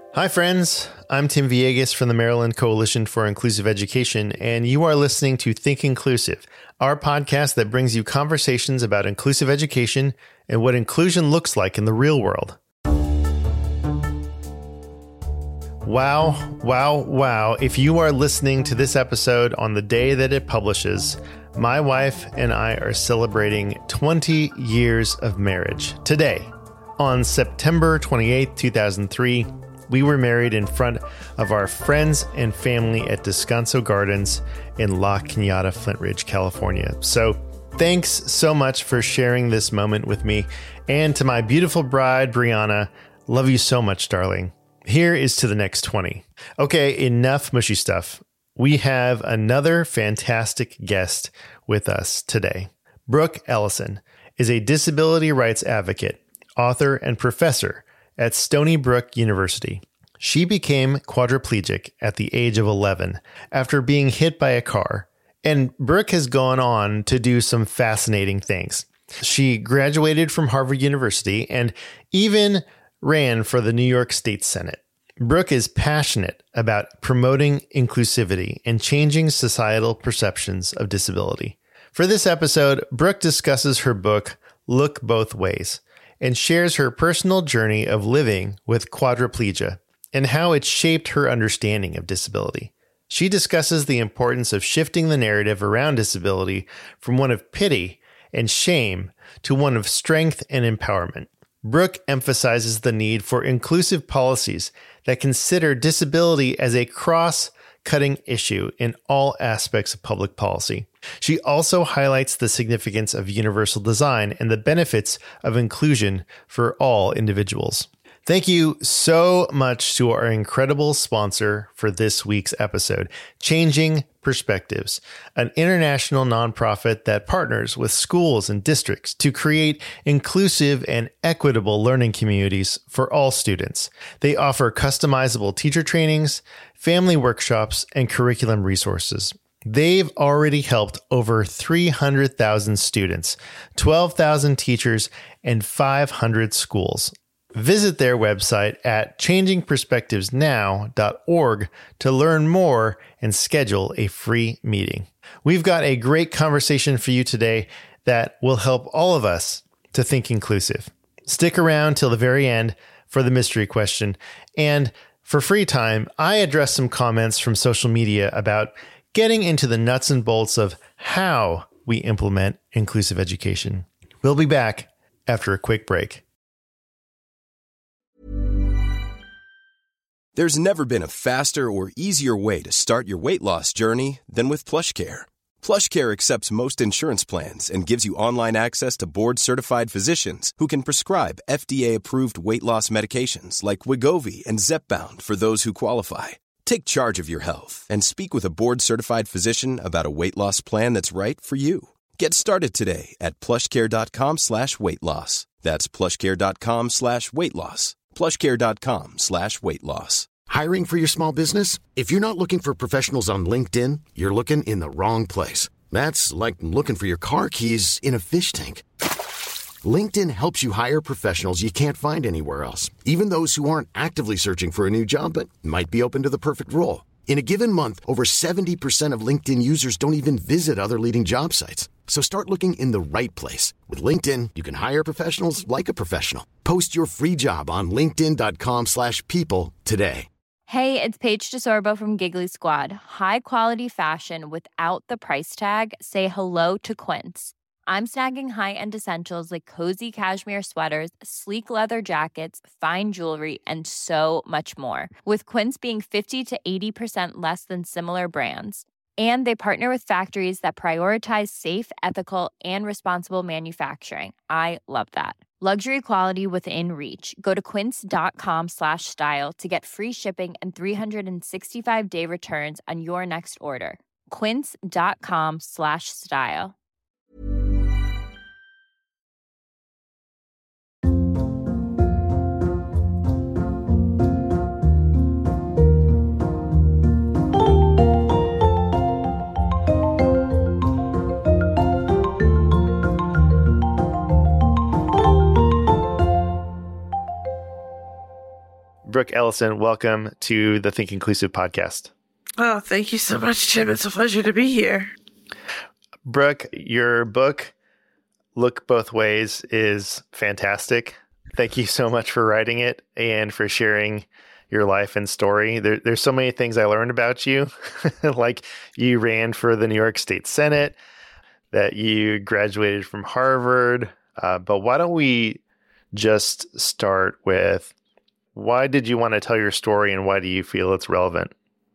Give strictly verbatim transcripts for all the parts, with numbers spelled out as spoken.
Hi, friends. I'm Tim Villegas from the Maryland Coalition for Inclusive Education, and you are listening to Think Inclusive, our podcast that brings you conversations about inclusive education and what inclusion looks like in the real world. Wow, wow, wow. If you are listening to this episode on the day that it publishes, my wife and I are celebrating twenty years of marriage. Today, on September twenty-eighth, two thousand three, we were married in front of our friends and family at Descanso Gardens in La Cañada, Flint Ridge, California. So thanks so much for sharing this moment with me. And to my beautiful bride, Brianna, love you so much, darling. Here is to the next twenty. Okay, enough mushy stuff. We have another fantastic guest with us today. Brooke Ellison is a disability rights advocate, author, and professor at Stony Brook University. She became quadriplegic at the age of eleven after being hit by a car, and Brooke has gone on to do some fascinating things. She graduated from Harvard University and even ran for the New York State Senate. Brooke is passionate about promoting inclusivity and changing societal perceptions of disability. For this episode, Brooke discusses her book, Look Both Ways, and shares her personal journey of living with quadriplegia and how it shaped her understanding of disability. She discusses the importance of shifting the narrative around disability from one of pity and shame to one of strength and empowerment. Brooke emphasizes the need for inclusive policies that consider disability as a cross-cutting issue in all aspects of public policy. She also highlights the significance of universal design and the benefits of inclusion for all individuals. Thank you so much to our incredible sponsor for this week's episode, Changing Perspectives, an international nonprofit that partners with schools and districts to create inclusive and equitable learning communities for all students. They offer customizable teacher trainings, family workshops, and curriculum resources. They've already helped over three hundred thousand students, twelve thousand teachers, and five hundred schools. Visit their website at changing perspectives now dot org to learn more and schedule a free meeting. We've got a great conversation for you today that will help all of us to think inclusive. Stick around till the very end for the mystery question. And for free time, I address some comments from social media about getting into the nuts and bolts of how we implement inclusive education. We'll be back after a quick break. There's never been a faster or easier way to start your weight loss journey than with PlushCare. PlushCare accepts most insurance plans and gives you online access to board-certified physicians who can prescribe F D A-approved weight loss medications like Wegovy and Zepbound for those who qualify. Take charge of your health and speak with a board-certified physician about a weight loss plan that's right for you. Get started today at plushcare.com slash weight loss. That's plushcare.com slash weight loss. plushcare.com slash weight loss. Hiring for your small business? If you're not looking for professionals on LinkedIn, you're looking in the wrong place. That's like looking for your car keys in a fish tank. LinkedIn helps you hire professionals you can't find anywhere else, even those who aren't actively searching for a new job but might be open to the perfect role. In a given month, over seventy percent of LinkedIn users don't even visit other leading job sites. So start looking in the right place. With LinkedIn, you can hire professionals like a professional. Post your free job on linkedin.com slash people today. Hey, it's Paige DeSorbo from Giggly Squad. High quality fashion without the price tag. Say hello to Quince. I'm snagging high-end essentials like cozy cashmere sweaters, sleek leather jackets, fine jewelry, and so much more. With Quince being fifty to eighty percent less than similar brands. And they partner with factories that prioritize safe, ethical, and responsible manufacturing. I love that. Luxury quality within reach. Go to quince.com slash style to get free shipping and three sixty-five day returns on your next order. Quince.com slash style. Brooke Ellison, welcome to the Think Inclusive podcast. Oh, thank you so much, Tim. It's a pleasure to be here. Brooke, your book, Look Both Ways, is fantastic. Thank you so much for writing it and for sharing your life and story. There, there's so many things I learned about you, like you ran for the New York State Senate, that you graduated from Harvard. Uh, but why don't we just start with, why did you want to tell your story and why do you feel it's relevant?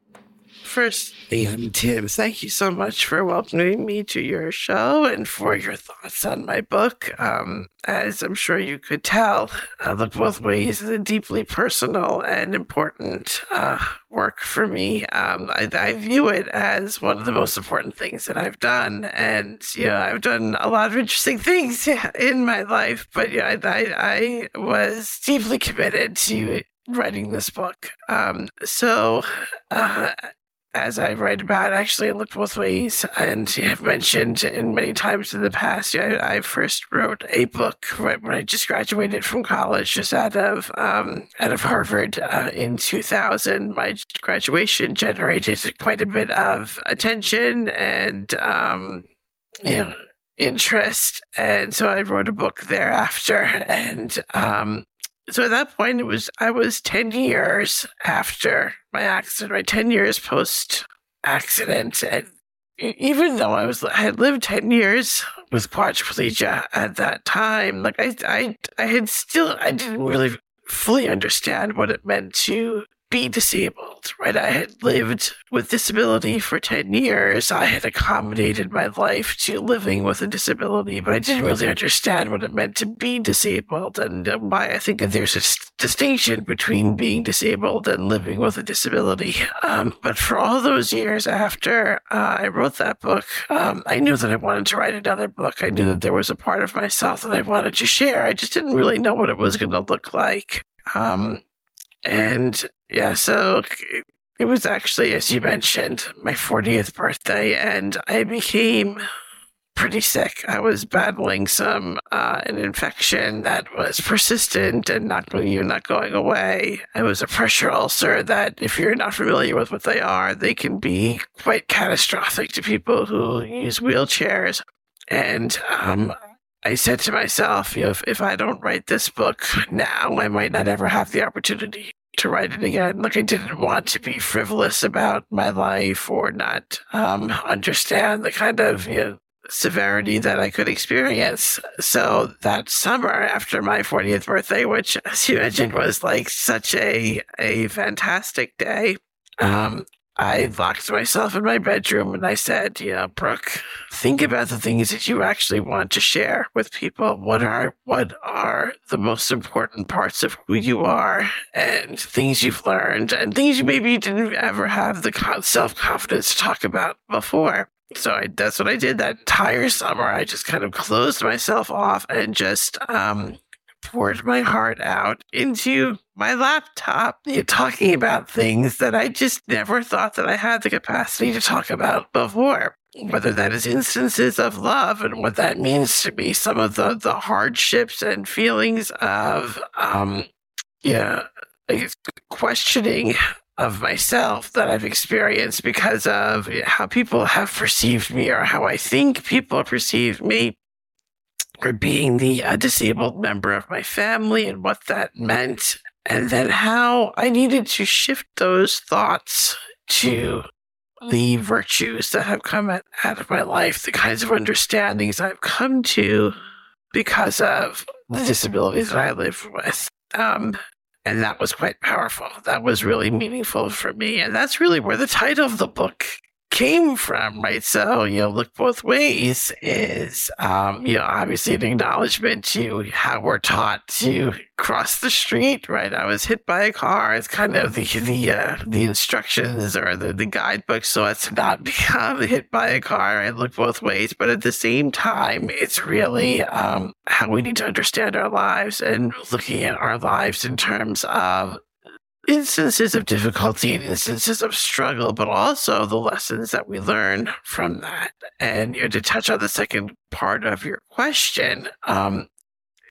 First, Tim, thank you so much for welcoming me to your show and for your thoughts on my book. Um, as I'm sure you could tell, uh, Look Both Ways is a deeply personal and important uh, work for me. Um, I, I view it as one of the most important things that I've done. And, you know, I've done a lot of interesting things in my life, but yeah, I, I was deeply committed to writing this book. Um, so, uh, as I write about, actually, I looked both ways, and I've mentioned in many times in the past, I, I first wrote a book right when I just graduated from college, just out of um, out of Harvard uh, in two thousand. My graduation generated quite a bit of attention and um, you know, interest, and so I wrote a book thereafter, and um, so at that point, it was I was ten years after my accident, right? ten years post-accident. And even though I was I had lived ten years with quadriplegia at that time, like I, I, I had still, I didn't really fully understand what it meant to be disabled, right? I had lived with disability for ten years. I had accommodated my life to living with a disability, but I didn't really understand what it meant to be disabled and why I think that there's a distinction between being disabled and living with a disability. Um, but for all those years after uh, I wrote that book, um, I knew that I wanted to write another book. I knew that there was a part of myself that I wanted to share. I just didn't really know what it was going to look like. Um, and yeah, so it was actually, as you mentioned, my fortieth birthday, and I became pretty sick. I was battling some uh, an infection that was persistent and not going, not going away. It was a pressure ulcer that, if you're not familiar with what they are, they can be quite catastrophic to people who use wheelchairs. And um, I said to myself, you know, if, if I don't write this book now, I might not ever have the opportunity to write it again. Like, I didn't want to be frivolous about my life or not um, understand the kind of, you know, severity that I could experience. So that summer after my fortieth birthday, which, as you mentioned, was like such a a fantastic day, um, I locked myself in my bedroom and I said, you know, Brooke, think about the things that you actually want to share with people. What are what are the most important parts of who you are, and things you've learned, and things you maybe didn't ever have the self-confidence to talk about before. So I, that's what I did that entire summer. I just kind of closed myself off and just um, poured my heart out into my laptop, you know, talking about things that I just never thought that I had the capacity to talk about before. Whether that is instances of love and what that means to me, some of the, the hardships and feelings of, um, yeah, I guess, questioning of myself that I've experienced because of how people have perceived me, or how I think people perceive me, or being the uh, disabled member of my family and what that meant. And then how I needed to shift those thoughts to the virtues that have come out of my life, the kinds of understandings I've come to because of the disabilities that I live with. Um, and that was quite powerful. That was really meaningful for me. And that's really where the title of the book came from, right? So, you know, Look Both Ways is, um, you know, obviously an acknowledgement to how we're taught to cross the street, right? I was hit by a car. It's kind of the the uh, the instructions or the, the guidebook, so as to not become hit by a car and look both ways. But at the same time, it's really um, how we need to understand our lives and looking at our lives in terms of instances of difficulty and instances of struggle, but also the lessons that we learn from that. And, you know, to touch on the second part of your question, um,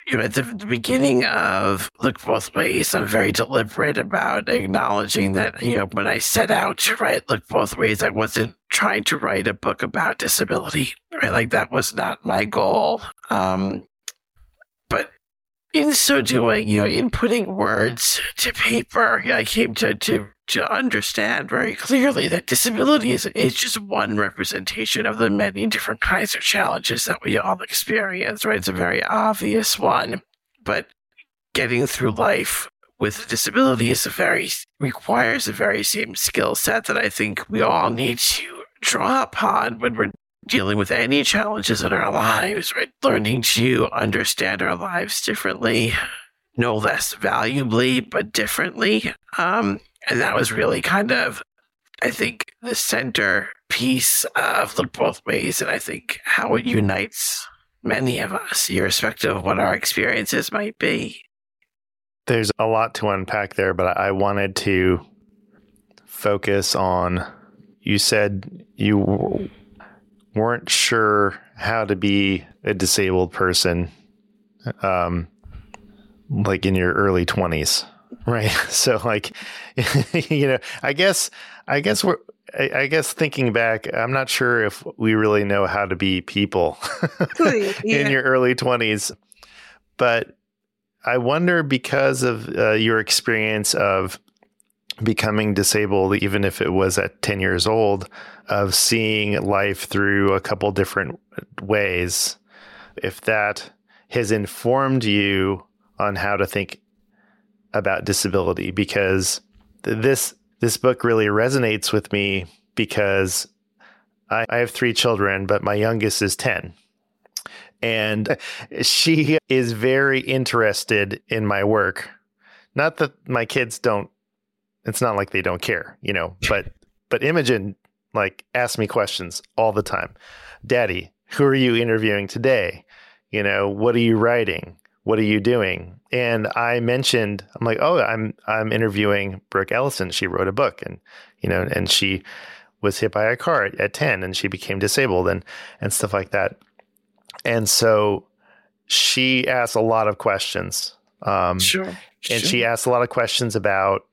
you know, at the, the beginning of Look Both Ways, I'm very deliberate about acknowledging that, you know, when I set out to write Look Both Ways, I wasn't trying to write a book about disability, right? Like that was not my goal. Um, but in so doing, you know, in putting words to paper, I came to, to, to understand very clearly that disability is, is just one representation of the many different kinds of challenges that we all experience, right? It's a very obvious one, but getting through life with a disability is a very, requires the very same skill set that I think we all need to draw upon when we're dealing with any challenges in our lives, right? Learning to understand our lives differently, no less valuably, but differently. Um, and that was really kind of, I think, the center piece of Look Both Ways, and I think how it unites many of us, irrespective of what our experiences might be. There's a lot to unpack there, but I wanted to focus on, you said you weren't sure how to be a disabled person, um, like in your early twenties, right? So like, you know, I guess, I guess we're, I, I guess thinking back, I'm not sure if we really know how to be people yeah. in your early twenties, but I wonder, because of uh, your experience of becoming disabled, even if it was at ten years old, of seeing life through a couple different ways, if that has informed you on how to think about disability, because this this book really resonates with me because I, I have three children, but my youngest is ten. And she is very interested in my work. Not that my kids don't, it's not like they don't care, you know, but, but Imogen like asks me questions all the time. Daddy, who are you interviewing today? You know, what are you writing? What are you doing? And I mentioned, I'm like, oh, I'm, I'm interviewing Brooke Ellison. She wrote a book, and, you know, and she was hit by a car at, at ten, and she became disabled and, and stuff like that. And so she asked a lot of questions. Um, Sure. And sure. she asked a lot of questions about,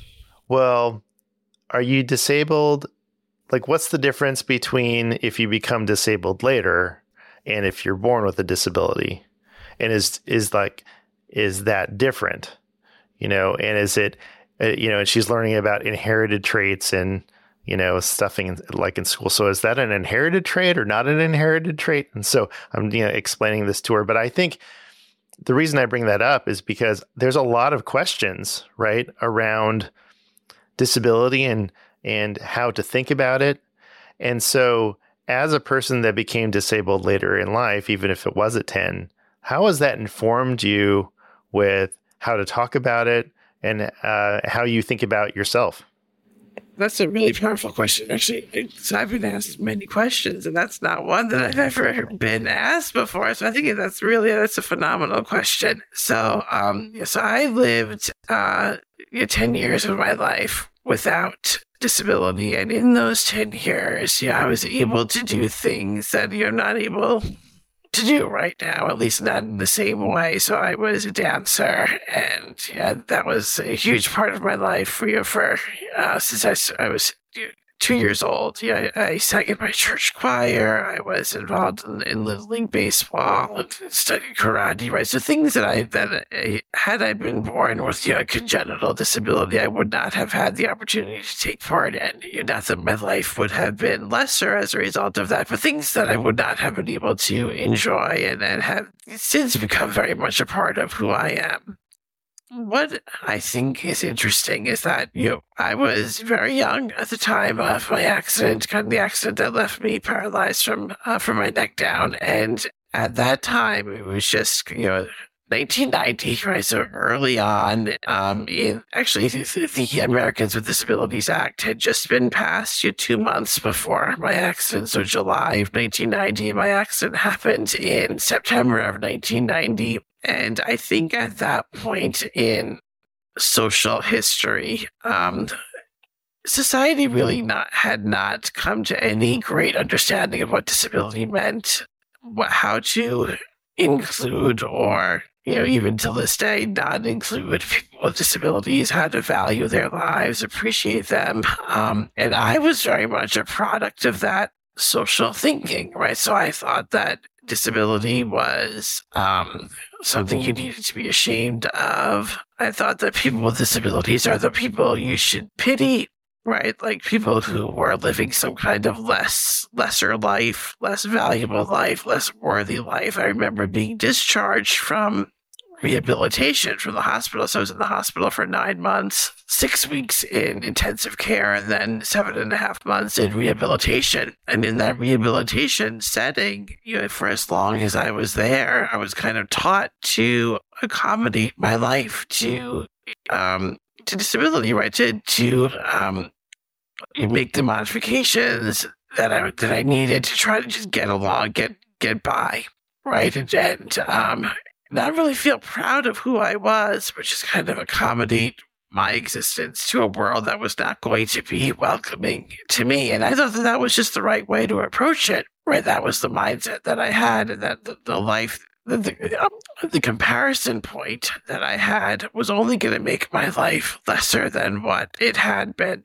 well, are you disabled? Like, what's the difference between if you become disabled later and if you're born with a disability? And is, is like, is that different? You know, and is it, uh, you know, and she's learning about inherited traits and, you know, stuffing in, like in school. So is that an inherited trait or not an inherited trait? And so I'm, you know, explaining this to her. But I think the reason I bring that up is because there's a lot of questions, right, around disability and, and how to think about it. And so as a person that became disabled later in life, even if it was at ten, how has that informed you with how to talk about it and uh, how you think about yourself? That's a really powerful question, actually. So I've been asked many questions, and that's not one that I've ever been asked before. So I think that's really, that's a phenomenal question. So, um, yeah, so I lived uh, ten years of my life without disability. And in those ten years, yeah, I was able to do things that you're not able to do right now, at least not in the same way. So I was a dancer, and yeah, that was a huge part of my life for for uh, since I, I was two years old. Yeah, I sang in my church choir. I was involved in, in Little League baseball and studied karate. Right, so things that I that I, had I been born with you know, a congenital disability, I would not have had the opportunity to take part in. You know, not that my life would have been lesser as a result of that, but things that I would not have been able to enjoy and, and have since become very much a part of who I am. What I think is interesting is that, you know, I was very young at the time of my accident, kind of the accident that left me paralyzed from uh, from my neck down. And at that time, it was just, you know, nineteen ninety, right? So early on, um, in, actually, the, the Americans with Disabilities Act had just been passed you know, two months before my accident. So July of nineteen ninety, my accident happened in September of nineteen ninety. And I think at that point in social history, um, society really not had not come to any great understanding of what disability meant, what, how to include or you know, even to this day, not include people with disabilities, how to value their lives, appreciate them. Um, and I was very much a product of that social thinking, right? So I thought that disability was um, something you needed to be ashamed of. I thought that people with disabilities are the people you should pity, right? Like people who were living some kind of less, lesser life, less valuable life, less worthy life. I remember being discharged from rehabilitation from the hospital. So I was in the hospital for nine months, six weeks in intensive care, and then seven and a half months in rehabilitation. And in that rehabilitation setting, you know, for as long as I was there, I was kind of taught to accommodate my life to um, to disability, right? To to um, make the modifications that I that I needed to try to just get along, get get by, right? And, and um, not really feel proud of who I was, but just kind of accommodate my existence to a world that was not going to be welcoming to me. And I thought that that was just the right way to approach it, right? That was the mindset that I had, and that the, the life, the, the, um, the comparison point that I had was only going to make my life lesser than what it had been.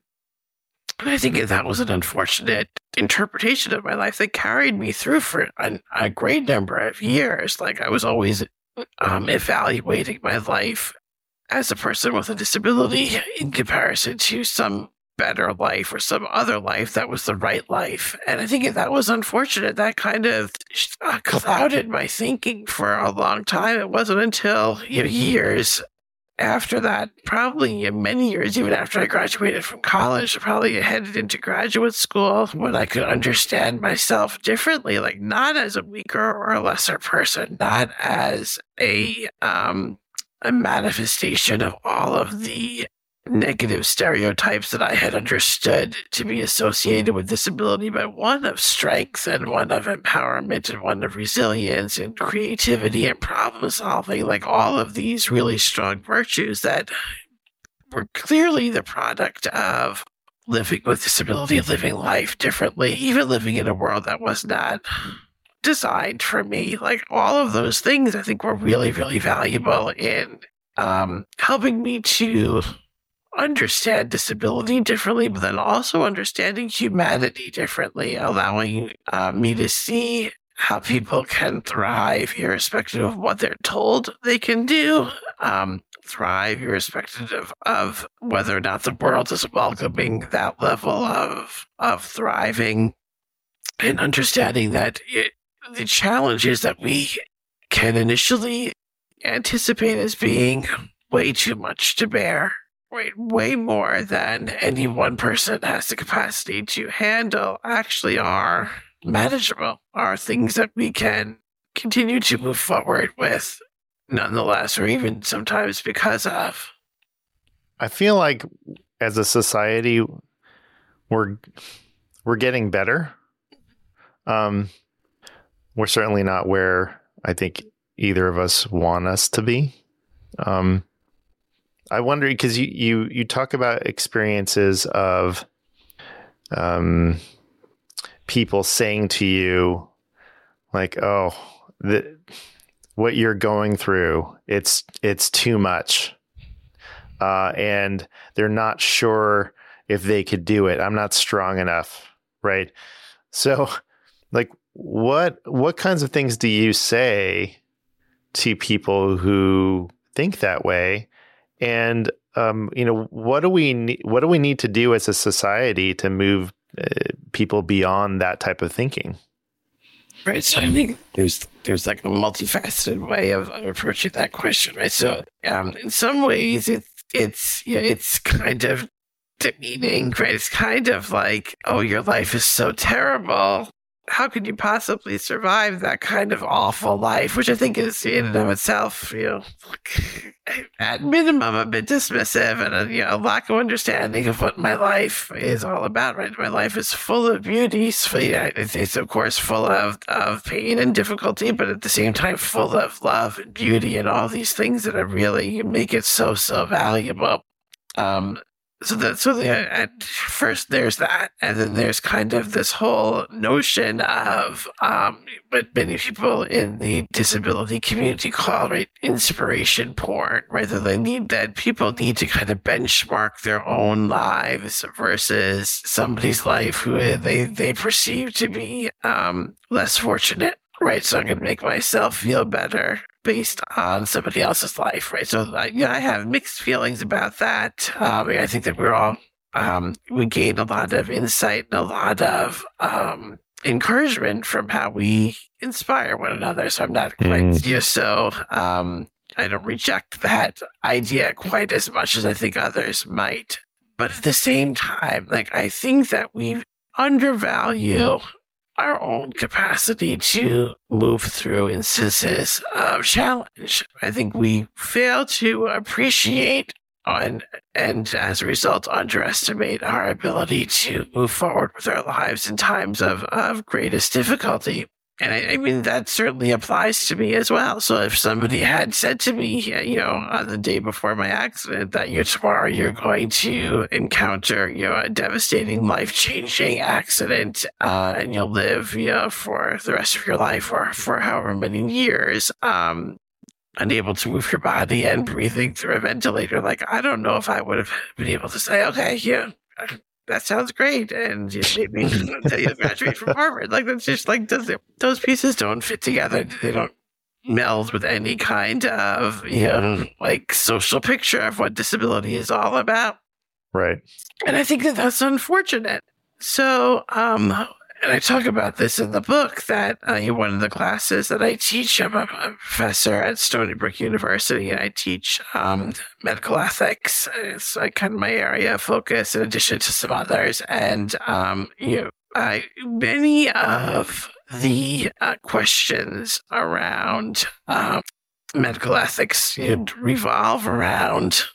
And I think that was an unfortunate interpretation of my life that carried me through for a, a great number of years. Like I was always um, evaluating my life as a person with a disability in comparison to some better life or some other life that was the right life. And I think that was unfortunate. That kind of uh, clouded my thinking for a long time. It wasn't until you know, years after that, probably many years, even after I graduated from college, probably headed into graduate school, when I could understand myself differently, like not as a weaker or a lesser person, not as a um, a manifestation of all of the negative stereotypes that I had understood to be associated with disability, but one of strength and one of empowerment and one of resilience and creativity and problem solving, like all of these really strong virtues that were clearly the product of living with disability, living life differently, even living in a world that was not designed for me. Like all of those things I think were really, really valuable in um, helping me to understand disability differently, but then also understanding humanity differently, allowing uh, me to see how people can thrive irrespective of what they're told they can do, um, thrive irrespective of, of whether or not the world is welcoming that level of of thriving, and understanding that it, the challenges that we can initially anticipate as being way too much to bear, right, way more than any one person has the capacity to handle, actually are manageable, are things that we can continue to move forward with nonetheless, or even sometimes because of. I feel like as a society, we're we're getting better. Um, we're certainly not where I think either of us want us to be. Um, I wonder, because you, you, you talk about experiences of um, people saying to you, like, oh, the, what you're going through, it's it's too much. Uh, and they're not sure if they could do it. I'm not strong enough, right? So, like, what what kinds of things do you say to people who think that way? And um, you know, what do we ne- what do we need to do as a society to move uh, people beyond that type of thinking? Right. So I think there's there's like a multifaceted way of, of approaching that question, right? So um, in some ways, it's it's yeah, it's kind of demeaning, right? It's kind of like, oh, your life is so terrible. How could you possibly survive that kind of awful life? Which I think is in and of itself, you know, at minimum a bit dismissive, and a, you know, a lack of understanding of what my life is all about, right? My life is full of beauties. Yeah, it's of course full of, of pain and difficulty, but at the same time full of love and beauty and all these things that are really make it so, so valuable. Um, So that so the, at first there's that, and then there's kind of this whole notion of um, what many people in the disability community call, right, inspiration porn, right? That they need that people need to kind of benchmark their own lives versus somebody's life who they they perceive to be um, less fortunate, right? So I'm going to make myself feel better based on somebody else's life, right? So, uh, yeah, I have mixed feelings about that. Um, I think that we're all, um, we gain a lot of insight and a lot of um, encouragement from how we inspire one another. So I'm not quite, mm. you know, so um, I don't reject that idea quite as much as I think others might. But at the same time, like, I think that we undervalue our own capacity to move through instances of challenge. I think we fail to appreciate and, and as a result, underestimate our ability to move forward with our lives in times of, of greatest difficulty. And I, I mean, that certainly applies to me as well. So if somebody had said to me, you know, on the day before my accident that you tomorrow you're going to encounter, you know, a devastating, life-changing accident, uh, and you'll live, you know, for the rest of your life or for however many years, um, unable to move your body and breathing through a ventilator, like, I don't know if I would have been able to say, okay, yeah, that sounds great, and you maybe until you graduate from Harvard. Like, that's just like, does it, those pieces don't fit together. They don't meld with any kind of, you know, like social picture of what disability is all about. Right. And I think that that's unfortunate. So, um, and I talk about this in the book that uh, in one of the classes that I teach, I'm a, a professor at Stony Brook University, and I teach um, medical ethics. It's like kind of my area of focus in addition to some others. And, um, you know, I, many of the uh, questions around um, medical ethics, you know, revolve around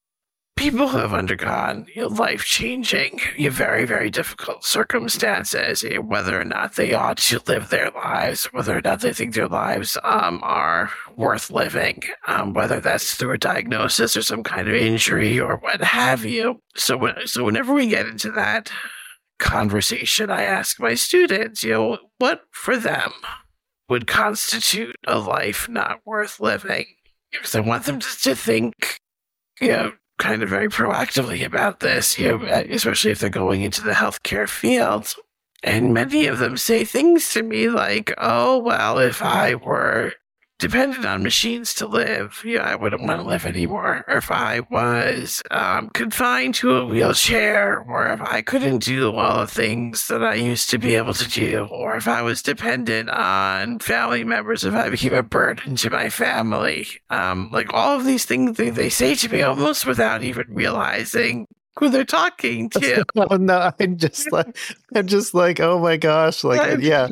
people who have undergone, you know, life-changing, you know, very, very difficult circumstances, you know, whether or not they ought to live their lives, whether or not they think their lives um, are worth living, um, whether that's through a diagnosis or some kind of injury or what have you. So, when, so whenever we get into that conversation, I ask my students, you know, what for them would constitute a life not worth living? Because I want them to, to think, you know, kind of very proactively about this, you know, especially if they're going into the healthcare field. And many of them say things to me like, oh, well, if I were dependent on machines to live, you know, I wouldn't want to live anymore. Or if I was um, confined to a wheelchair, or if I couldn't do all the things that I used to be able to do, or if I was dependent on family members, if I became a burden to my family. Um, like all of these things they, they say to me almost without even realizing who they're talking to. Oh, no, I'm just like, I'm just like, oh my gosh, like, yeah.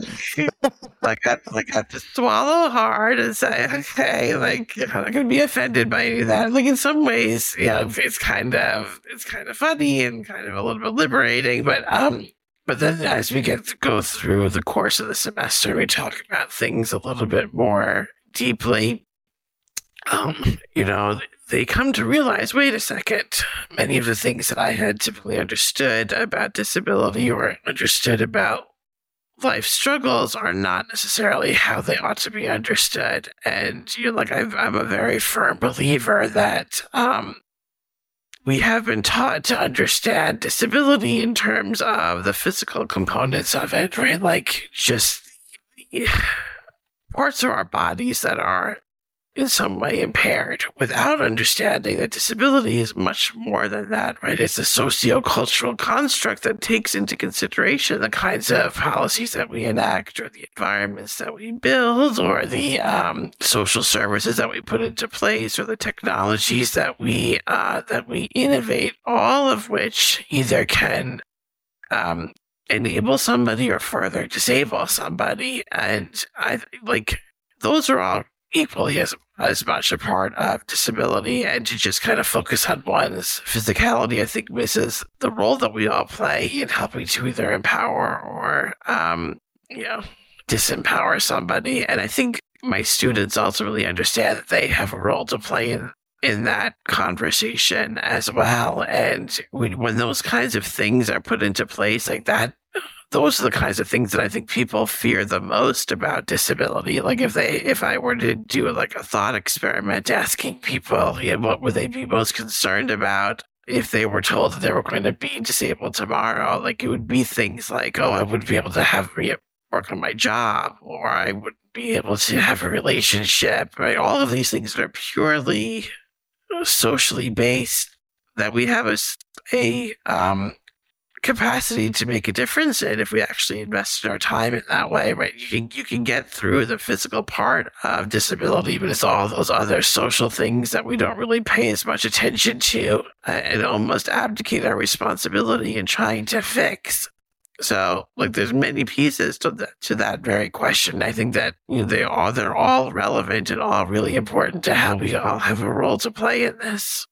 like, I, like I have to swallow hard and say, okay, like, you know, I'm not going to be offended by any of that. Like, in some ways, you know, it's kind of, it's kind of funny and kind of a little bit liberating, but, um, but then as we get to go through the course of the semester, we talk about things a little bit more deeply. Um, you know, they come to realize, wait a second, many of the things that I had typically understood about disability or understood about life struggles are not necessarily how they ought to be understood. And, you know, like, I've, I'm a very firm believer that um, we have been taught to understand disability in terms of the physical components of it, right? Like, just parts of our bodies that are in some way impaired, without understanding that disability is much more than that, right? It's a socio-cultural construct that takes into consideration the kinds of policies that we enact, or the environments that we build, or the um, social services that we put into place, or the technologies that we uh, that we innovate, all of which either can um, enable somebody or further disable somebody. And I like those are all equally as, as much a part of disability, and to just kind of focus on one's physicality, I think misses the role that we all play in helping to either empower or, um, you know, disempower somebody. And I think my students ultimately understand that they have a role to play in in that conversation as well. And when, when those kinds of things are put into place like that, those are the kinds of things that I think people fear the most about disability. Like if they, if I were to do like a thought experiment asking people, you know, what would they be most concerned about if they were told that they were going to be disabled tomorrow, like it would be things like, oh, I wouldn't be able to have work on my job, or I wouldn't be able to have a relationship, right? All of these things that are purely socially based, that we have a, a um, capacity to make a difference in if we actually invest in our time in that way, right? You can, you can get through the physical part of disability, but it's all those other social things that we don't really pay as much attention to uh, and almost abdicate our responsibility in trying to fix. So, like, there's many pieces to that, to that very question. I think that, you know, they all, they're all relevant and all really important to how we all have a role to play in this.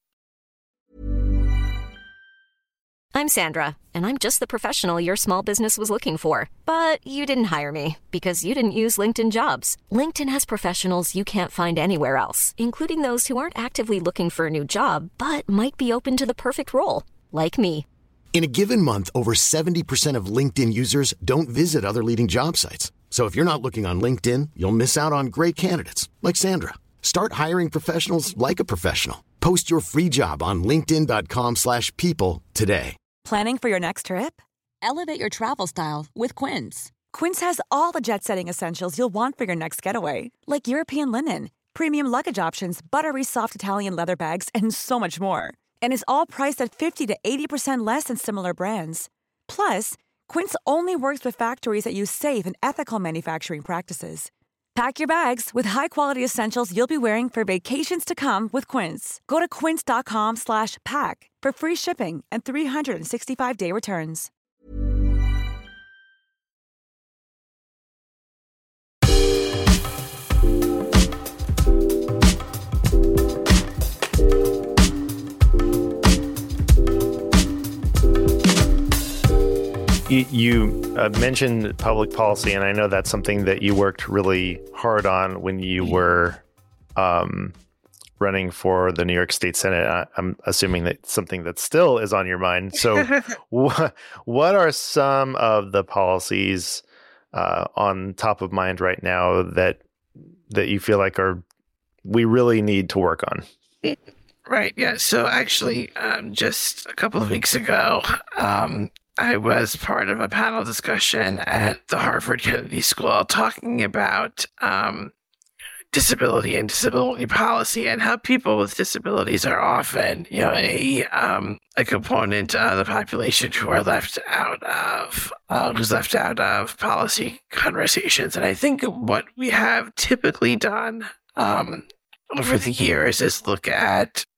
I'm Sandra, and I'm just the professional your small business was looking for. But you didn't hire me because you didn't use LinkedIn Jobs. LinkedIn has professionals you can't find anywhere else, including those who aren't actively looking for a new job, but might be open to the perfect role, like me. In a given month, over seventy percent of LinkedIn users don't visit other leading job sites. So if you're not looking on LinkedIn, you'll miss out on great candidates like Sandra. Start hiring professionals like a professional. Post your free job on linkedin dot com slash people today. Planning for your next trip? Elevate your travel style with Quince. Quince has all the jet-setting essentials you'll want for your next getaway, like European linen, premium luggage options, buttery soft Italian leather bags, and so much more. And is all priced at fifty to eighty percent less than similar brands. Plus, Quince only works with factories that use safe and ethical manufacturing practices. Pack your bags with high-quality essentials you'll be wearing for vacations to come with Quince. Go to quince dot com slash pack for free shipping and three sixty-five day returns. You, you uh, mentioned public policy, and I know that's something that you worked really hard on when you were um, running for the New York State Senate. I, I'm assuming that's something that still is on your mind. So wh- what are some of the policies uh, on top of mind right now that that you feel like are we really need to work on? Right. Yeah. So actually, um, just a couple of weeks ago, um, I was part of a panel discussion at the Harvard Kennedy School talking about um, disability and disability policy and how people with disabilities are often, you know, a um, a component of the population who are left out of uh, who's left out of policy conversations. And I think what we have typically done um, over the years is look at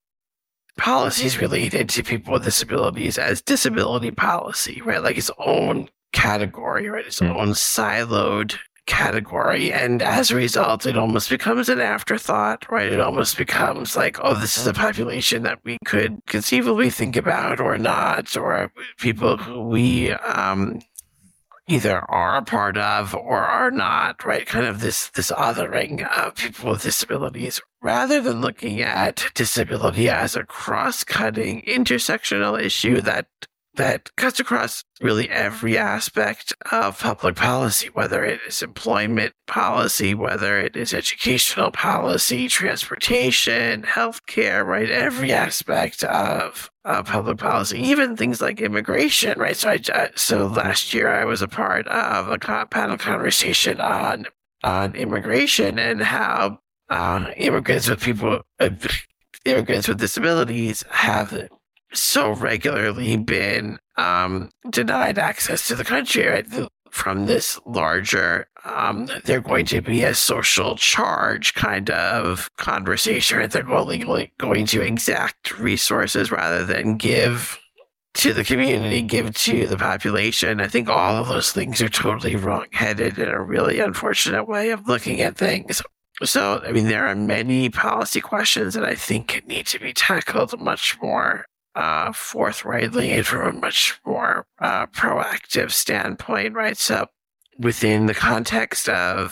policies related to people with disabilities as disability policy, right? Like its own category, right? Its mm. own siloed category. And as a result, it almost becomes an afterthought, right? It almost becomes like, oh, this is a population that we could conceivably think about or not, or people who we um, either are a part of or are not, right? Kind of this, this othering of people with disabilities, rather than looking at disability as a cross-cutting intersectional issue that that cuts across really every aspect of public policy, whether it is employment policy, whether it is educational policy, transportation, healthcare, right? Every aspect of uh, public policy, even things like immigration, right? So, I, so last year I was a part of a panel conversation on on immigration and how uh, immigrants with people, uh, immigrants with disabilities have so regularly been um, denied access to the country, right? From this larger, um, they're going to be a social charge kind of conversation, right? They're only going to exact resources rather than give to the community, give to the population. I think all of those things are totally wrong-headed and a really unfortunate way of looking at things. So, I mean, there are many policy questions that I think need to be tackled much more Uh, forthrightly and from a much more uh, proactive standpoint, right? So within the context of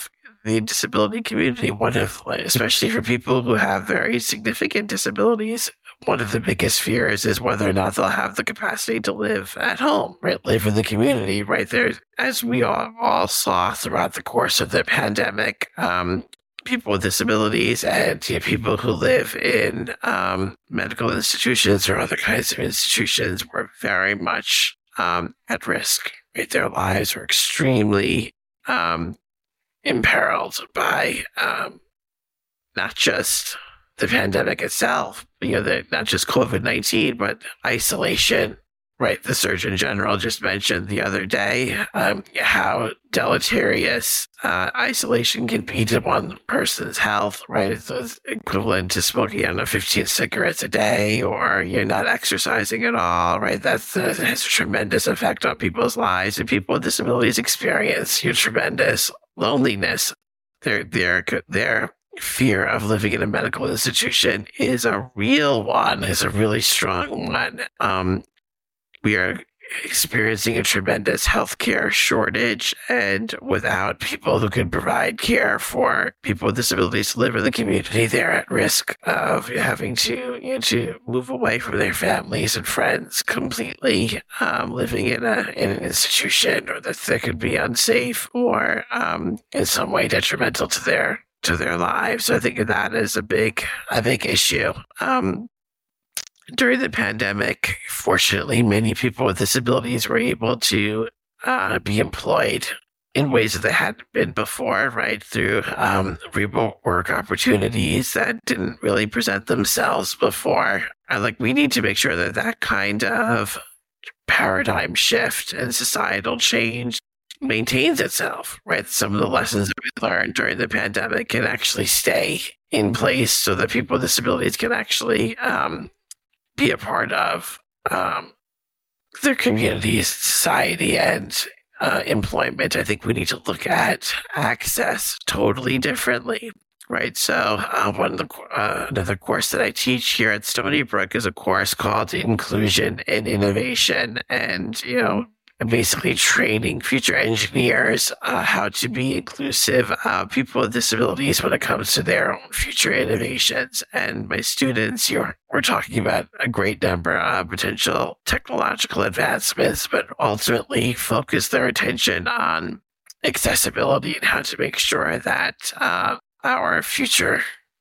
the disability community, one of, especially for people who have very significant disabilities, one of the biggest fears is whether or not they'll have the capacity to live at home, right? Live in the community, right? There, as we all, all saw throughout the course of the pandemic, um, people with disabilities and you know, people who live in um, medical institutions or other kinds of institutions were very much um, at risk. Right? Their lives were extremely um, imperiled by um, not just the pandemic itself, you know, the, not just COVID nineteen, but isolation, right? The Surgeon General just mentioned the other day um, how deleterious uh, isolation can be to one person's health, right? It's, it's equivalent to smoking, I don't know, fifteen cigarettes a day, or you're not exercising at all, right? That's, that has a tremendous effect on people's lives, and people with disabilities experience you know, tremendous loneliness. Their, their, their fear of living in a medical institution is a real one, is a really strong one. Um, we are experiencing a tremendous healthcare shortage, and without people who can provide care for people with disabilities to live in the community, they're at risk of having to you know, to move away from their families and friends completely, um, living in a in an institution, or that that could be unsafe or um, in some way detrimental to their to their lives. So I think that is a big a big issue. Um, During the pandemic, fortunately, many people with disabilities were able to uh, be employed in ways that they hadn't been before, right? Through um, remote work opportunities that didn't really present themselves before. And like, we need to make sure that that kind of paradigm shift and societal change maintains itself, right? Some of the lessons that we learned during the pandemic can actually stay in place so that people with disabilities can actually um, be a part of um, their communities, society, and uh, employment. I think we need to look at access totally differently, right? So uh, one of the uh, another course that I teach here at Stony Brook is a course called Inclusion and Innovation, and you know, basically training future engineers uh, how to be inclusive uh, people with disabilities when it comes to their own future innovations. And my students, you're, we're talking about a great number of potential technological advancements, but ultimately focus their attention on accessibility and how to make sure that uh, our future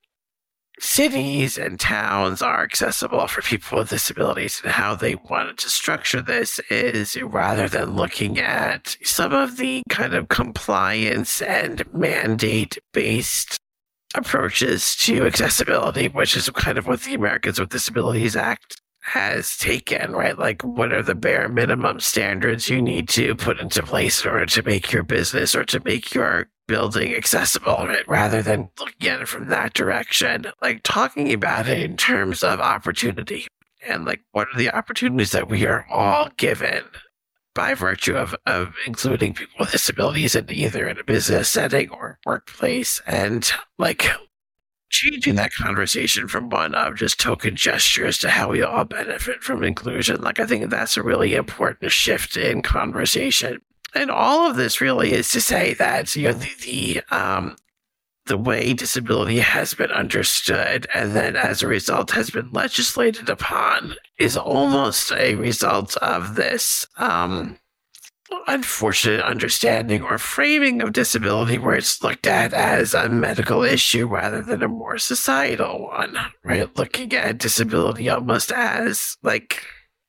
cities and towns are accessible for people with disabilities. And how they wanted to structure this is, rather than looking at some of the kind of compliance and mandate-based approaches to accessibility, which is kind of what the Americans with Disabilities Act has taken, right? Like, what are the bare minimum standards you need to put into place in order to make your business or to make your building accessible, right? Rather than looking at it from that direction, like talking about it in terms of opportunity and like, what are the opportunities that we are all given by virtue of, of including people with disabilities in either in a business setting or workplace, and like changing that conversation from one of just token gestures to how we all benefit from inclusion. Like, I think that's a really important shift in conversation. And all of this really is to say that, you know, the, the, um, the way disability has been understood and then as a result has been legislated upon is almost a result of this um, unfortunate understanding or framing of disability where it's looked at as a medical issue rather than a more societal one, right? Looking at disability almost as like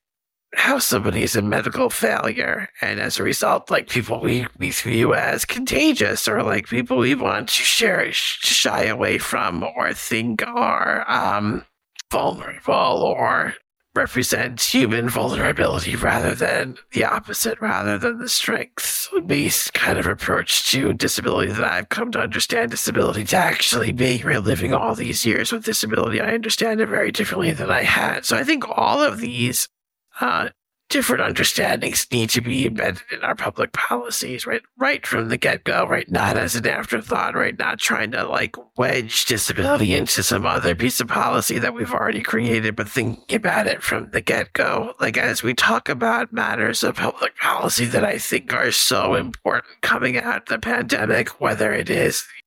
how somebody is a medical failure, and as a result, like people we, we view as contagious, or like people we want to share, shy away from, or think are um, vulnerable, or represent human vulnerability rather than the opposite, rather than the strengths-based kind of approach to disability that I've come to understand disability to actually be. Right, living all these years with disability, I understand it very differently than I had. So I think all of these Uh, different understandings need to be embedded in our public policies, right? Right from the get-go, right? Not as an afterthought, right? Not trying to like wedge disability into some other piece of policy that we've already created, but thinking about it from the get-go. Like, as we talk about matters of public policy that I think are so important coming out of the pandemic, whether it is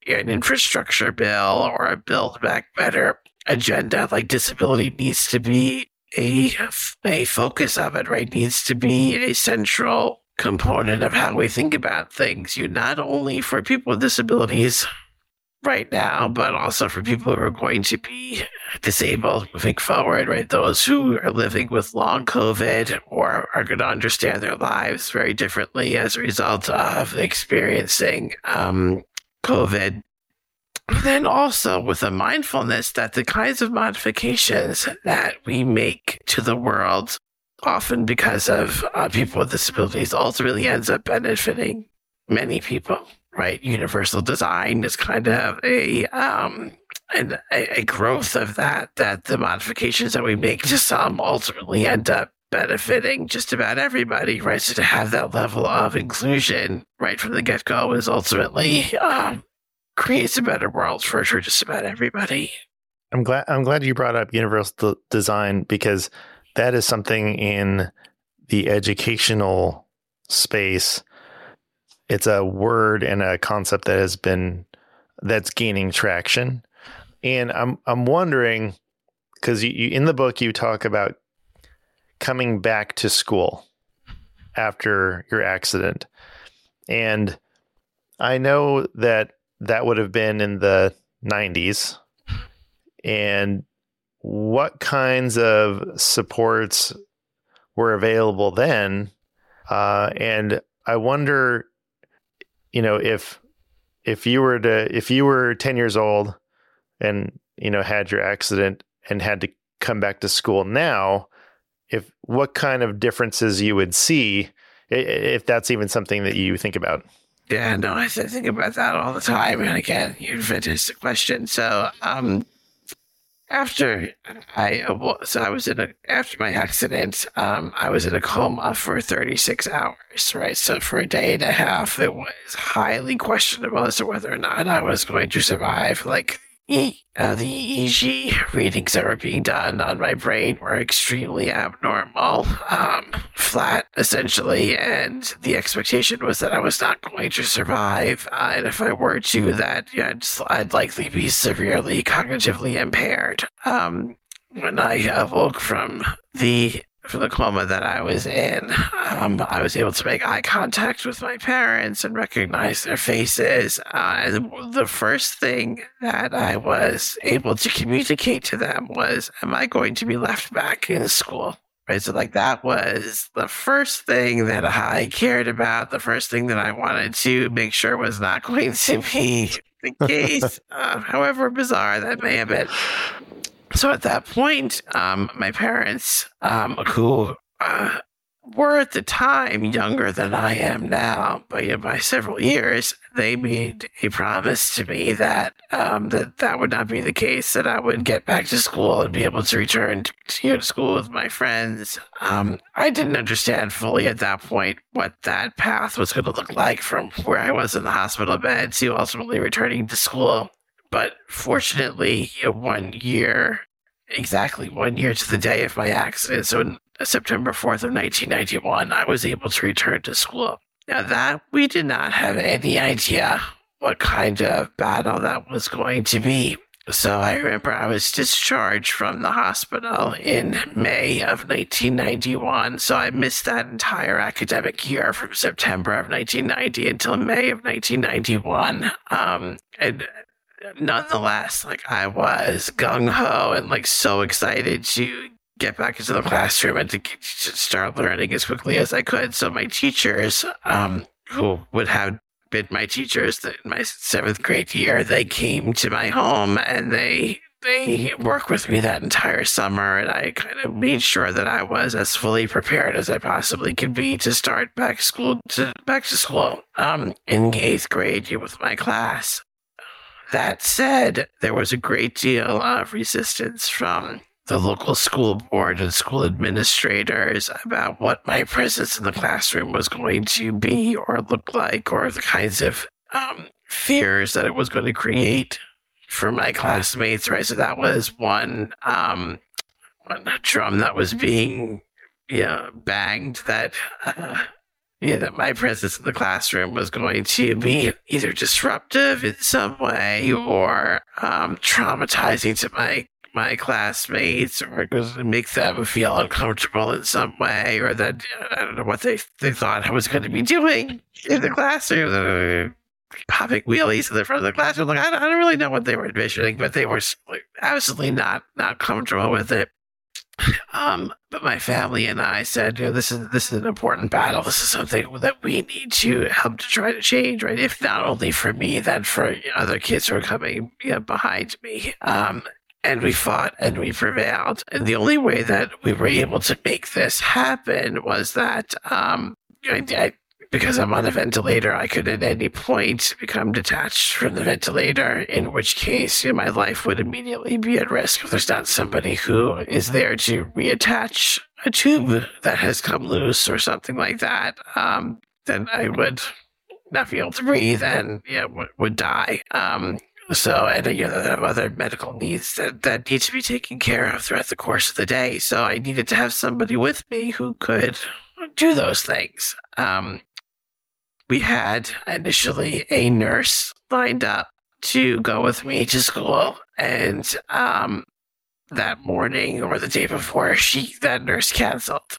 an infrastructure bill or a Build Back Better agenda, like disability needs to be a, a focus of it, right? Needs to be a central component of how we think about things. You not only for people with disabilities right now, but also for people who are going to be disabled moving forward, right? Those who are living with long COVID or are going to understand their lives very differently as a result of experiencing um, COVID. And then also with a mindfulness that the kinds of modifications that we make to the world, often because of uh, people with disabilities, ultimately ends up benefiting many people. Right, universal design is kind of a um and a, a growth of that. That the modifications that we make to some ultimately end up benefiting just about everybody. Right, so to have that level of inclusion right from the get go is ultimately um, creates a better world for sure, just about everybody. I'm glad. I'm glad you brought up universal design because that is something in the educational space. It's a word and a concept that has been, that's gaining traction. And I'm I'm wondering, because you, you, in the book, you talk about coming back to school after your accident. And I know that that would have been in the nineties. And what kinds of supports were available then? Uh, and I wonder, you know, if if you were to if you were ten years old and, you know, had your accident and had to come back to school now, if what kind of differences you would see, if that's even something that you think about. Yeah, no, I think about that all the time. And again, you're a fantastic question. So, um, after I so I was in a after my accident, um, I was in a coma for thirty-six hours, right? So for a day and a half, it was highly questionable as to whether or not I was going to survive. Like E, uh, the E E G readings that were being done on my brain were extremely abnormal, um, flat essentially, and the expectation was that I was not going to survive. Uh, and if I were to, that yeah, I'd, I'd likely be severely cognitively impaired. Um, when I awoke from the from the coma that I was in, um, I was able to make eye contact with my parents and recognize their faces. Uh, and the first thing that I was able to communicate to them was, am I going to be left back in school? Right. So like that was the first thing that I cared about. The first thing that I wanted to make sure was not going to be the case, uh, however bizarre that may have been. So at that point, um, my parents, um, who uh, were at the time younger than I am now, but you know, by several years, they made a promise to me that um, that that would not be the case, that I would get back to school and be able to return to, you know, to school with my friends. Um, I didn't understand fully at that point what that path was going to look like from where I was in the hospital bed to ultimately returning to school. But fortunately, you know, one year, exactly one year to the day of my accident, so on September fourth of nineteen ninety-one, I was able to return to school. Now that, we did not have any idea what kind of battle that was going to be. So I remember I was discharged from the hospital in May of nineteen ninety-one. So I missed that entire academic year from September of nineteen ninety until May of nineteen ninety-one. Um, and nonetheless, like I was gung-ho and like so excited to get back into the classroom and to, to start learning as quickly as I could. So my teachers, um, who would have been my teachers in my seventh grade year, they came to my home and they they worked with me that entire summer, and I kind of made sure that I was as fully prepared as I possibly could be to start back school to back to school um, in eighth grade with my class. That said, there was a great deal of resistance from the local school board and school administrators about what my presence in the classroom was going to be or look like, or the kinds of um, fears that it was going to create for my classmates, right? So that was one, um, one drum that was being, you know, banged, that uh, yeah, that my presence in the classroom was going to be either disruptive in some way or um, traumatizing to my my classmates, or going to make them feel uncomfortable in some way, or that I don't know what they they thought I was going to be doing in the classroom, popping wheelies in the front of the classroom. Like I don't, I don't really know what they were envisioning, but they were absolutely not not comfortable with it. Um, but my family and I said, you know, this is this is an important battle. This is something that we need to help to try to change, right? If not only for me, then for other kids who are coming you know, behind me. Um, and we fought and we prevailed. And the only way that we were able to make this happen was that, um, I, I, because I'm on a ventilator, I could at any point become detached from the ventilator, in which case you know, my life would immediately be at risk if there's not somebody who is there to reattach a tube that has come loose or something like that. Um, then I would not be able to breathe and you know, would, would die. Um, so, and you know, there are other medical needs that, that need to be taken care of throughout the course of the day. So I needed to have somebody with me who could do those things. Um, We had initially a nurse lined up to go with me to school, and um, that morning or the day before, she that nurse canceled.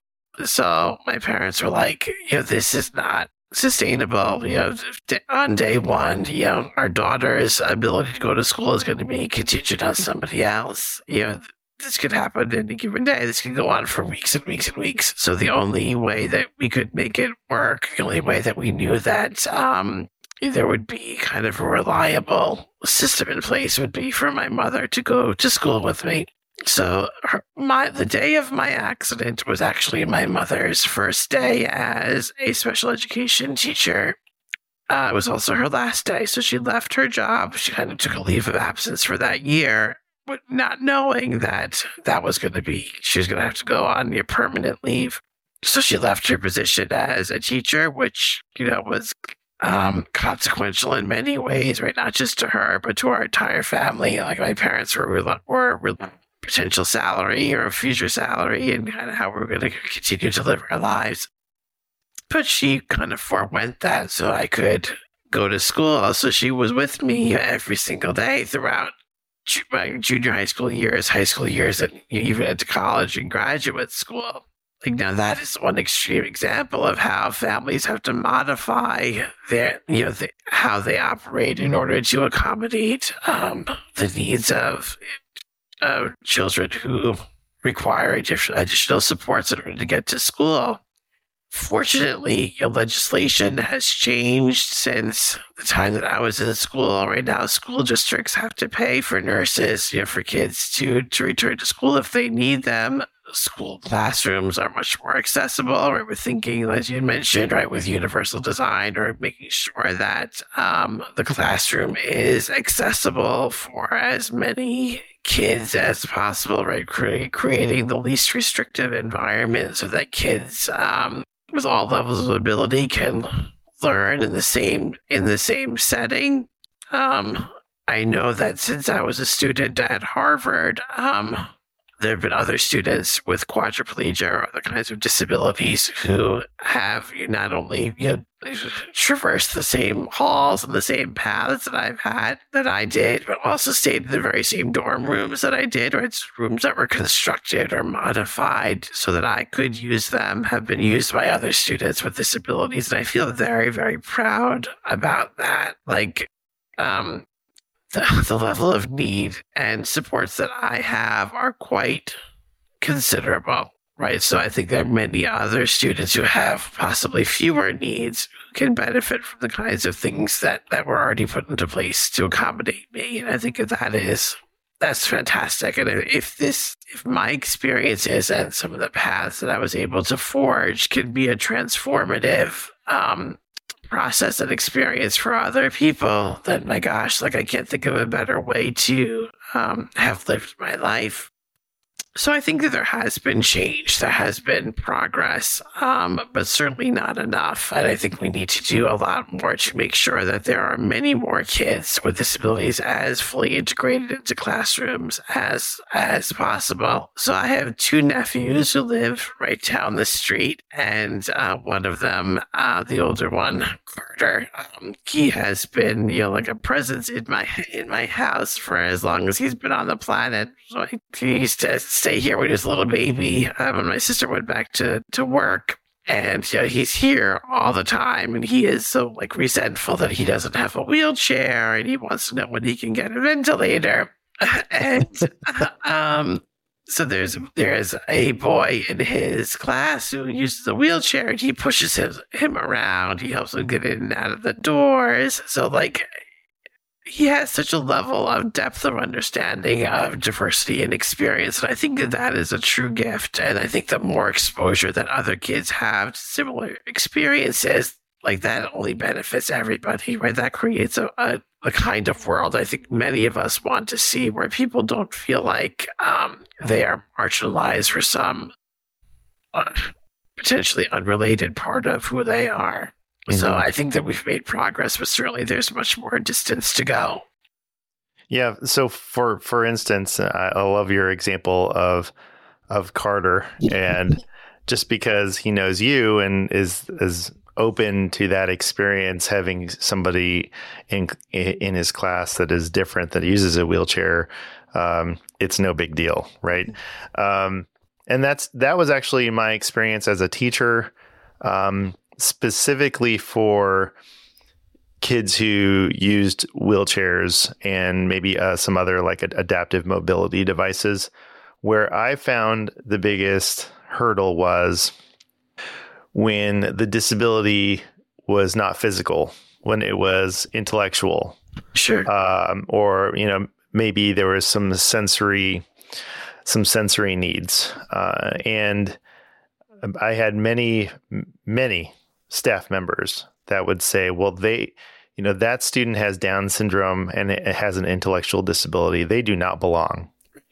So my parents were like, "You know, this is not sustainable. You know, on day one, you know, our daughter's ability to go to school is going to be contingent on somebody else. You know." This could happen any given day. This can go on for weeks and weeks and weeks. So the only way that we could make it work, the only way that we knew that um, there would be kind of a reliable system in place would be for my mother to go to school with me. So her, my the day of my accident was actually my mother's first day as a special education teacher. Uh, it was also her last day. So she left her job. She kind of took a leave of absence for that year, but not knowing that that was going to be, she was going to have to go on a permanent leave. So she left her position as a teacher, which, you know, was um, consequential in many ways, right? Not just to her, but to our entire family. Like my parents were, were, were potential salary or future salary and kind of how we were going to continue to live our lives. But she kind of forewent that so I could go to school. So she was with me every single day throughout my junior high school years, high school years, and even into college and graduate school. Like now, that is one extreme example of how families have to modify their, you know, the, how they operate in order to accommodate um, the needs of uh, children who require additional, additional supports in order to get to school. Fortunately, your legislation has changed since the time that I was in school. Right now, school districts have to pay for nurses, you know, for kids to, to return to school if they need them. School classrooms are much more accessible. Right? We're thinking, as you mentioned, right, with universal design, or making sure that um, the classroom is accessible for as many kids as possible, right? Cre- creating the least restrictive environment so that kids um, with all levels of ability can learn in the same in the same setting. Um, I know that since I was a student at Harvard, um, there have been other students with quadriplegia or other kinds of disabilities who have not only you know, traversed the same halls and the same paths that I've had, that I did, but also stayed in the very same dorm rooms that I did, or it's rooms that were constructed or modified so that I could use them, have been used by other students with disabilities. And I feel very, very proud about that. Like, um, The, the level of need and supports that I have are quite considerable, right? So I think there are many other students who have possibly fewer needs who can benefit from the kinds of things that, that were already put into place to accommodate me. And I think that is, that's fantastic. And if this, if my experiences and some of the paths that I was able to forge can be a transformative, um, process and experience for other people, then my gosh, like I can't think of a better way to um, have lived my life. So I think that there has been change, there has been progress, um, but certainly not enough. And I think we need to do a lot more to make sure that there are many more kids with disabilities as fully integrated into classrooms as as possible. So I have two nephews who live right down the street, and uh, one of them, uh, the older one, Carter, um, he has been, you know, like a presence in my in my house for as long as he's been on the planet. So he used to stay here when he was a little baby, um, when my sister went back to, to work. And you know, he's here all the time, and he is so like resentful that he doesn't have a wheelchair, and he wants to know when he can get a ventilator. and um, so there's there's a boy in his class who uses a wheelchair, and he pushes him, him around. He helps him get in and out of the doors. So like, he has such a level of depth of understanding of diversity and experience. And I think that that is a true gift. And I think the more exposure that other kids have to similar experiences, like that only benefits everybody, right? That creates a, a, a kind of world I think many of us want to see, where people don't feel like um, they are marginalized for some uh, potentially unrelated part of who they are. So I think that we've made progress, but certainly there's much more distance to go. Yeah. So for for instance, I, I love your example of of Carter, and just because he knows you and is is open to that experience, having somebody in in his class that is different, that uses a wheelchair, um, it's no big deal, right? Um, and that's that was actually my experience as a teacher. Um, specifically for kids who used wheelchairs and maybe uh, some other like adaptive mobility devices, where I found the biggest hurdle was when the disability was not physical, when it was intellectual. Sure. Um, or, you know, maybe there was some sensory, some sensory needs. Uh, and I had many, many staff members that would say, well, they, you know, that student has Down syndrome and it has an intellectual disability. They do not belong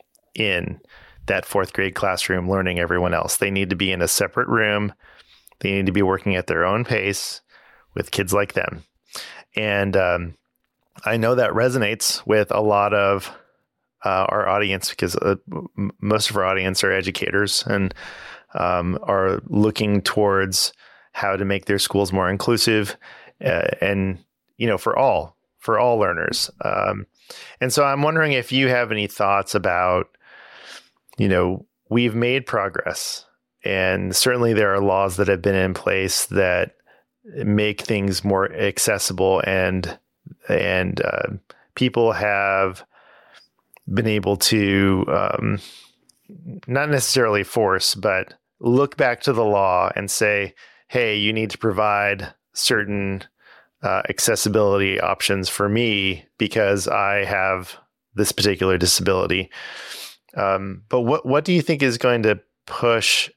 in that fourth grade classroom learning everyone else. They need to be in a separate room. They need to be working at their own pace with kids like them. And um, I know that resonates with a lot of uh, our audience, because uh, m- most of our audience are educators and um, are looking towards how to make their schools more inclusive, uh, and, you know, for all, for all learners. Um, and so I'm wondering if you have any thoughts about, you know, we've made progress, and certainly there are laws that have been in place that make things more accessible, and, and, uh, people have been able to, um, not necessarily force, but look back to the law and say, hey, you need to provide certain uh, accessibility options for me because I have this particular disability. Um, but what what do you think is going to push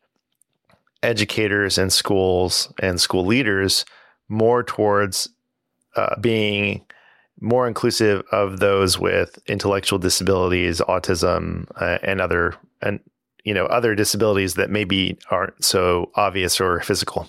educators and schools and school leaders more towards uh, being more inclusive of those with intellectual disabilities, autism, uh, and other and you know other disabilities that maybe aren't so obvious or physical?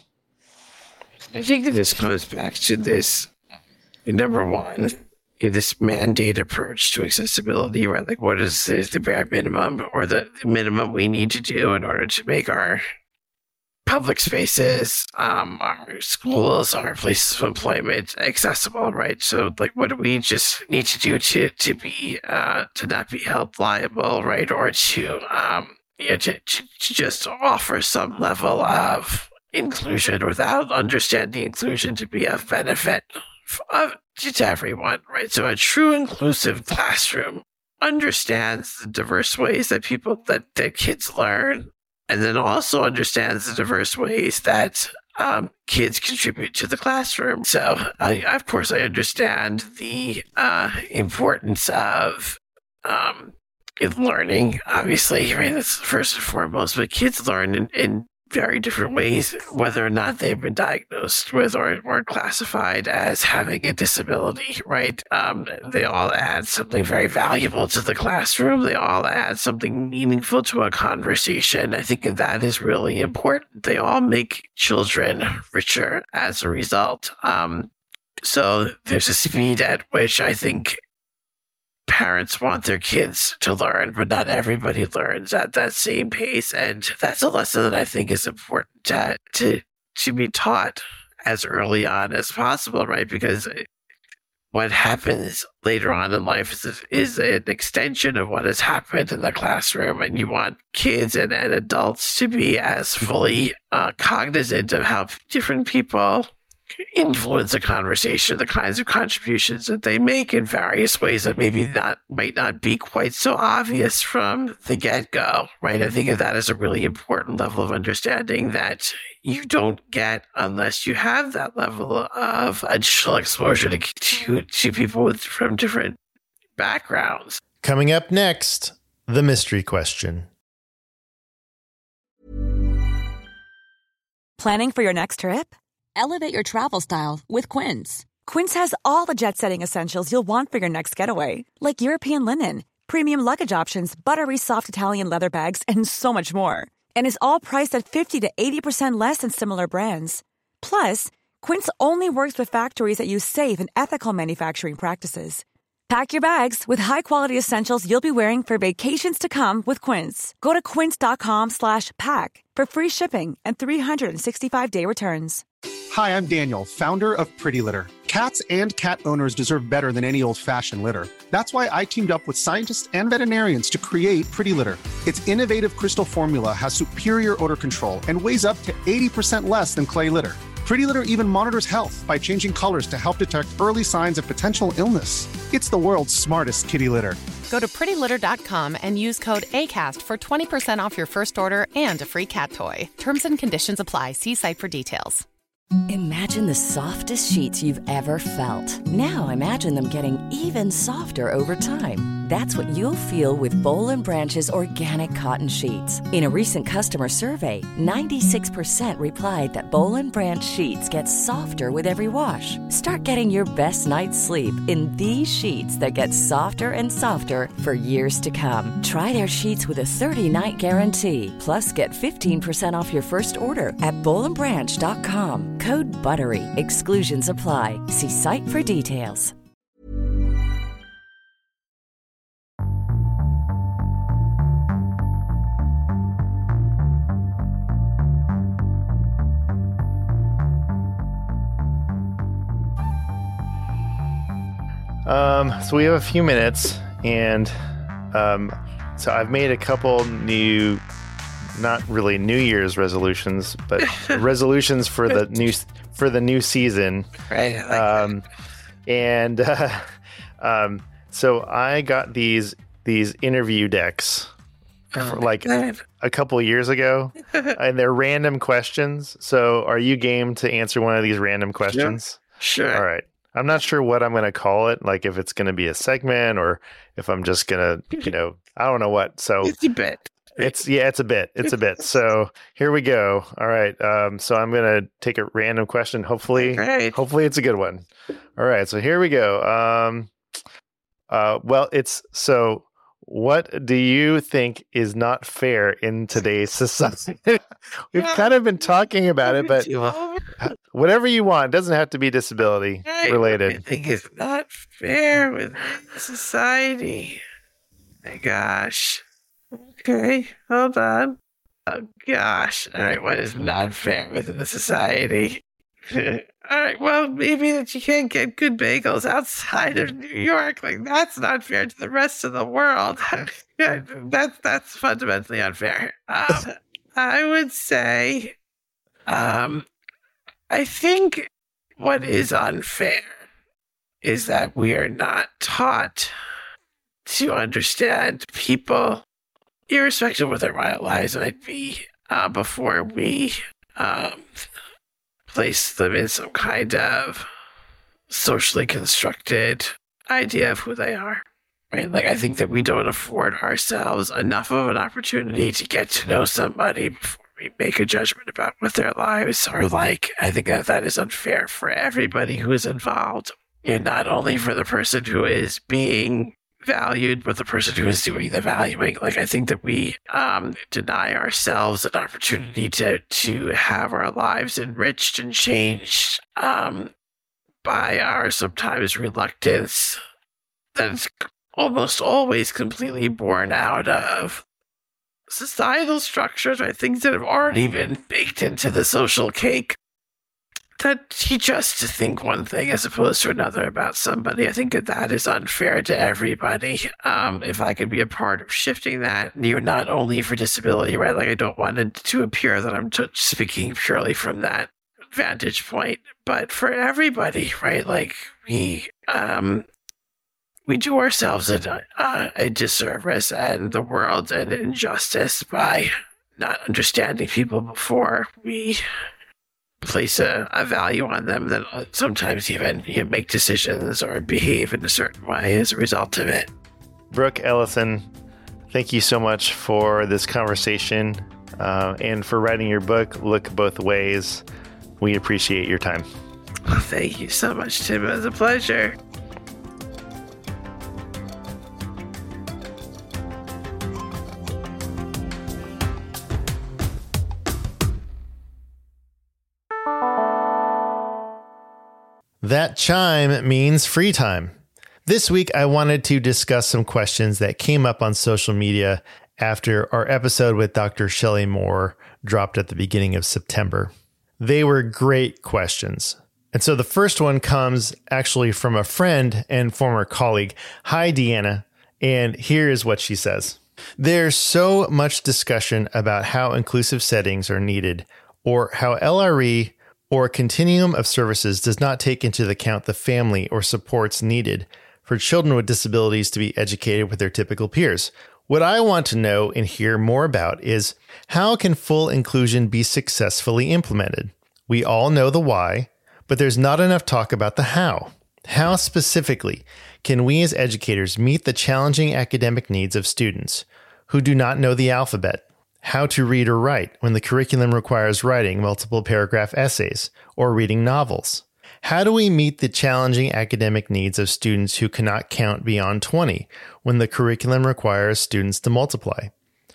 I think that this comes back to this, number one, this mandate approach to accessibility, right? Like, what is the, the bare minimum or the minimum we need to do in order to make our public spaces, um, our schools, our places of employment accessible, right? So, like, what do we just need to do to to be uh, to not be held liable, right? Or to um, you know, to, to to just offer some level of inclusion without understanding inclusion to be of benefit of, to everyone, right? So a true inclusive classroom understands the diverse ways that people, that, that kids learn, and then also understands the diverse ways that um, kids contribute to the classroom. So, I, of course, I understand the uh, importance of um, in learning, obviously, right? That's first and foremost, but kids learn in, in very different ways, whether or not they've been diagnosed with or, or classified as having a disability, right? Um, they all add something very valuable to the classroom. They all add something meaningful to a conversation. I think that is really important. They all make children richer as a result. Um, so there's a speed at which I think parents want their kids to learn, but not everybody learns at that same pace. And that's a lesson that I think is important to, to, to be taught as early on as possible, right? Because what happens later on in life is, is an extension of what has happened in the classroom. And you want kids and, and adults to be as fully uh, cognizant of how different people influence a conversation, the kinds of contributions that they make in various ways that maybe not might not be quite so obvious from the get-go, right? I think of that as a really important level of understanding that you don't get unless you have that level of additional exposure to to, to people with, from different backgrounds. Coming up next, the mystery question. Planning for your next trip? Elevate your travel style with Quince. Quince has all the jet-setting essentials you'll want for your next getaway, like European linen, premium luggage options, buttery soft Italian leather bags, and so much more. And is all priced at fifty to eighty percent less than similar brands. Plus, Quince only works with factories that use safe and ethical manufacturing practices. Pack your bags with high-quality essentials you'll be wearing for vacations to come with Quince. Go to quince.com slash pack for free shipping and three sixty-five day returns. Hi, I'm Daniel, founder of Pretty Litter. Cats and cat owners deserve better than any old-fashioned litter. That's why I teamed up with scientists and veterinarians to create Pretty Litter. Its innovative crystal formula has superior odor control and weighs up to eighty percent less than clay litter. Pretty Litter even monitors health by changing colors to help detect early signs of potential illness. It's the world's smartest kitty litter. Go to pretty litter dot com and use code ACAST for twenty percent off your first order and a free cat toy. Terms and conditions apply. See site for details. Imagine the softest sheets you've ever felt. Now imagine them getting even softer over time. That's what you'll feel with Boll and Branch's organic cotton sheets. In a recent customer survey, ninety-six percent replied that Boll and Branch sheets get softer with every wash. Start getting your best night's sleep in these sheets that get softer and softer for years to come. Try their sheets with a thirty-night guarantee. Plus, get fifteen percent off your first order at boll and branch dot com. Code BUTTERY. Exclusions apply. See site for details. Um, so we have a few minutes, and um, so I've made a couple new, not really New Year's resolutions, but resolutions for the new for the new season. Right. Like um, and uh, um, so I got these these interview decks oh for like God. a couple of years ago, and they're random questions. So are you game to answer one of these random questions? Sure. Sure. All right. I'm not sure what I'm going to call it, like if it's going to be a segment or if I'm just going to, you know, I don't know what. So It's a bit. it's, yeah, it's a bit. It's a bit. So here we go. All right. Um, so I'm going to take a random question. Hopefully, Great. hopefully it's a good one. All right. So here we go. Um, uh, well, it's so what do you think is not fair in today's society? We've kind of been talking about it, but whatever you want. It doesn't have to be disability Right. related. I think it's not fair with society. My gosh. Okay, hold on. Oh gosh. All right, what is not fair within the society? All right, well, maybe that you can't get good bagels outside of New York. Like, that's not fair to the rest of the world. that's that's fundamentally unfair. Um, I would say, um, I think what is unfair is that we are not taught to understand people, irrespective of what their wild lives might be, uh, before we um, place them in some kind of socially constructed idea of who they are. Right? Like, I think that we don't afford ourselves enough of an opportunity to get to know somebody before we make a judgment about what their lives are like. I think that that is unfair for everybody who is involved, and not only for the person who is being valued, but the person who is doing the valuing. Like, I think that we um, deny ourselves an opportunity to to have our lives enriched and changed um, by our sometimes reluctance that's almost always completely born out of societal structures, right? Things that have already been baked into the social cake that teach us to think one thing as opposed to another about somebody. I think that that is unfair to everybody. Um, if I could be a part of shifting that, you're not only for disability, right? Like, I don't want it to appear that I'm t- speaking purely from that vantage point, but for everybody, right? Like, we, um, we do ourselves a, uh, a disservice and the world an injustice by not understanding people before we place a, a value on them, that sometimes even you make decisions or behave in a certain way as a result of it. Brooke Ellison, thank you so much for this conversation uh, and for writing your book, Look Both Ways. We appreciate your time. Oh, thank you so much, Tim. It was a pleasure. That chime means free time. This week, I wanted to discuss some questions that came up on social media after our episode with Doctor Shelley Moore dropped at the beginning of September. They were great questions. And so the first one comes actually from a friend and former colleague. Hi, Deanna. And here is what she says. There's so much discussion about how inclusive settings are needed, or how L R E or a continuum of services does not take into account the family or supports needed for children with disabilities to be educated with their typical peers. What I want to know and hear more about is, how can full inclusion be successfully implemented? We all know the why, but there's not enough talk about the how. How specifically can we as educators meet the challenging academic needs of students who do not know the alphabet, how to read or write when the curriculum requires writing multiple paragraph essays or reading novels? How do we meet the challenging academic needs of students who cannot count beyond twenty when the curriculum requires students to multiply?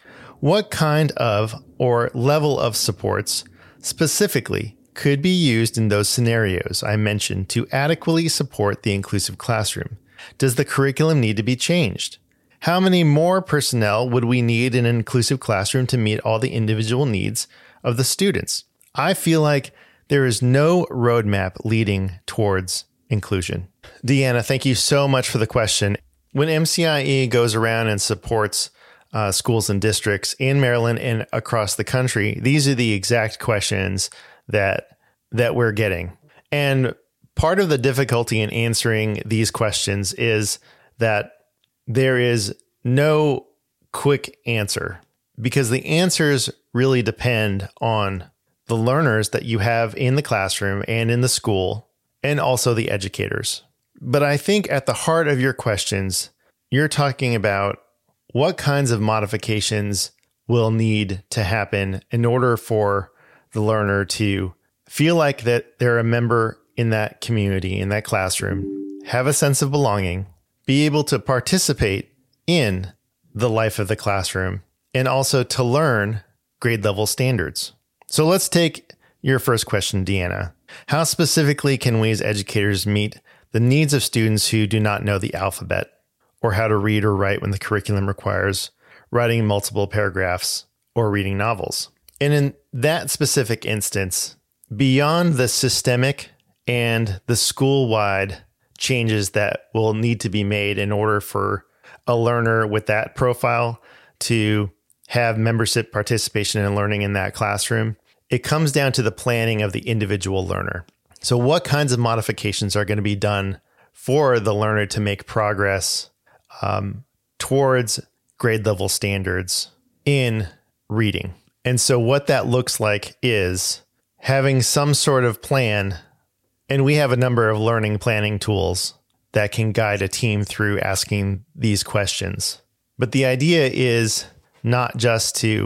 What kind of or level of supports specifically could be used in those scenarios I mentioned to adequately support the inclusive classroom? Does the curriculum need to be changed? How many more personnel would we need in an inclusive classroom to meet all the individual needs of the students? I feel like there is no roadmap leading towards inclusion. Deanna, thank you so much for the question. When M C I E goes around and supports uh, schools and districts in Maryland and across the country, these are the exact questions that that we're getting. And part of the difficulty in answering these questions is that there is no quick answer, because the answers really depend on the learners that you have in the classroom and in the school, and also the educators. But I think at the heart of your questions, you're talking about what kinds of modifications will need to happen in order for the learner to feel like that they're a member in that community, in that classroom, have a sense of belonging, be able to participate in the life of the classroom, and also to learn grade level standards. So let's take your first question, Deanna. How specifically can we as educators meet the needs of students who do not know the alphabet, or how to read or write when the curriculum requires writing multiple paragraphs or reading novels? And in that specific instance, beyond the systemic and the school-wide changes that will need to be made in order for a learner with that profile to have membership participation and learning in that classroom, it comes down to the planning of the individual learner. So what kinds of modifications are going to be done for the learner to make progress um, towards grade level standards in reading? And so what that looks like is having some sort of plan. And we have a number of learning planning tools that can guide a team through asking these questions. But the idea is not just to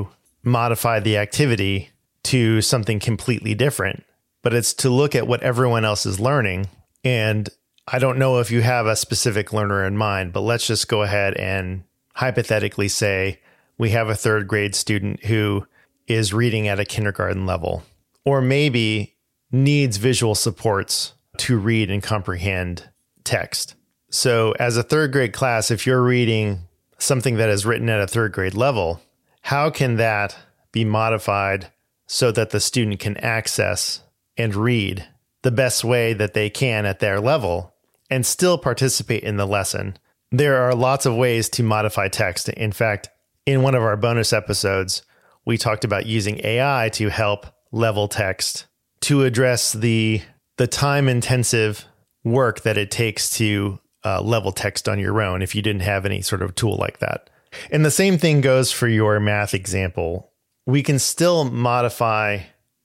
modify the activity to something completely different, but it's to look at what everyone else is learning. And I don't know if you have a specific learner in mind, but let's just go ahead and hypothetically say we have a third grade student who is reading at a kindergarten level, or maybe needs visual supports to read and comprehend text. So as a third grade class, if you're reading something that is written at a third grade level, how can that be modified so that the student can access and read the best way that they can at their level and still participate in the lesson? There are lots of ways to modify text. In fact, in one of our bonus episodes, we talked about using A I to help level text to address the, the time-intensive work that it takes to uh, level text on your own if you didn't have any sort of tool like that. And the same thing goes for your math example. We can still modify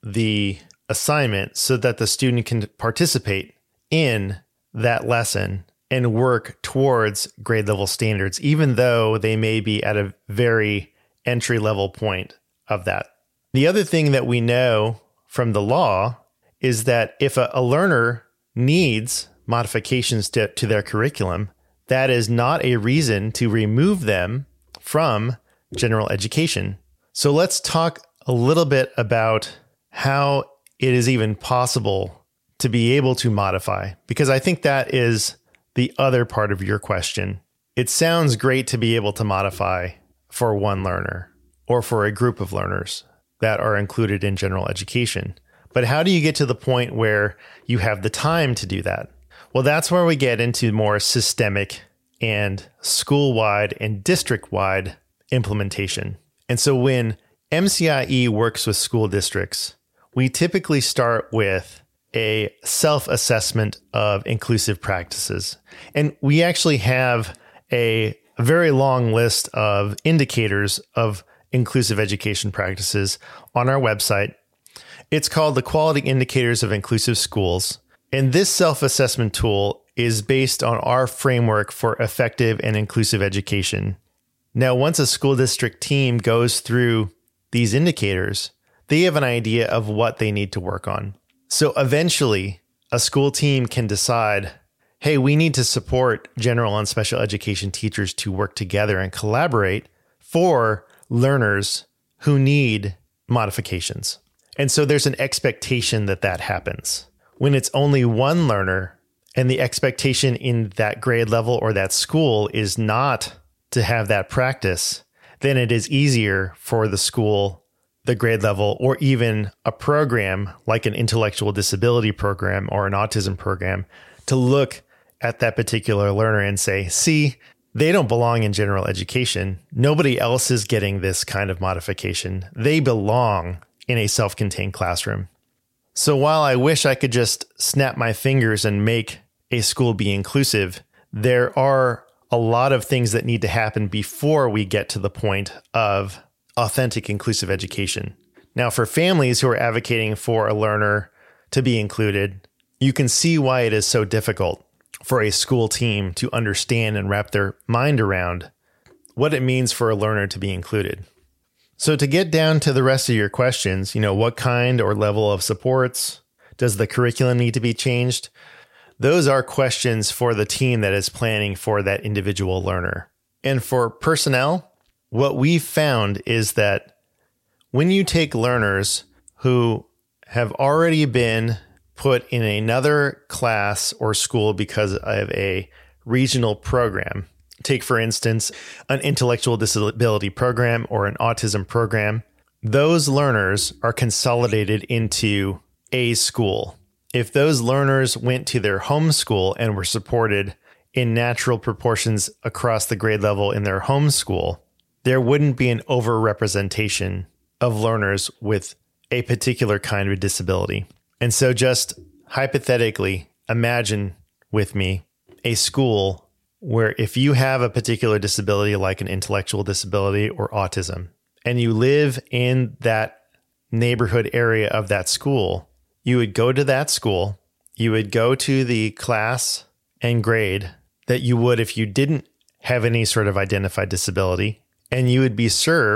the assignment so that the student can participate in that lesson and work towards grade level standards, even though they may be at a very entry level point of that. The other thing that we know from the law is that if a, a learner needs modifications to, to their curriculum, that is not a reason to remove them from general education. So let's talk a little bit about how it is even possible to be able to modify, because I think that is the other part of your question. It sounds great to be able to modify for one learner or for a group of learners that are included in general education. But how do you get to the point where you have the time to do that? Well, that's where we get into more systemic and school-wide and district-wide implementation. And so when M C I E works with school districts, we typically start with a self-assessment of inclusive practices. And we actually have a very long list of indicators of inclusive education practices on our website. It's called the Quality Indicators of Inclusive Schools. And this self-assessment tool is based on our framework for effective and inclusive education. Now, once a school district team goes through these indicators, they have an idea of what they need to work on. So eventually, a school team can decide, hey, we need to support general and special education teachers to work together and collaborate for learners who need modifications. And so there's an expectation that that happens. When it's only one learner and the expectation in that grade level or that school is not to have that practice, then it is easier for the school, the grade level, or even a program like an intellectual disability program or an autism program to look at that particular learner and say, see, they don't belong in general education. Nobody else is getting this kind of modification. They belong in a self-contained classroom. So while I wish I could just snap my fingers and make a school be inclusive, there are a lot of things that need to happen before we get to the point of authentic inclusive education. Now, for families who are advocating for a learner to be included, you can see why it is so difficult for a school team to understand and wrap their mind around what it means for a learner to be included. So to get down to the rest of your questions, you know, what kind or level of supports? Does the curriculum need to be changed? Those are questions for the team that is planning for that individual learner. And for personnel, what we've found is that when you take learners who have already been put in another class or school because of a regional program, take, for instance, an intellectual disability program or an autism program, those learners are consolidated into a school. If those learners went to their home school and were supported in natural proportions across the grade level in their home school, there wouldn't be an overrepresentation of learners with a particular kind of disability. And so just hypothetically, imagine with me a school where if you have a particular disability like an intellectual disability or autism, and you live in that neighborhood area of that school, you would go to that school, you would go to the class and grade that you would if you didn't have any sort of identified disability, and you would be served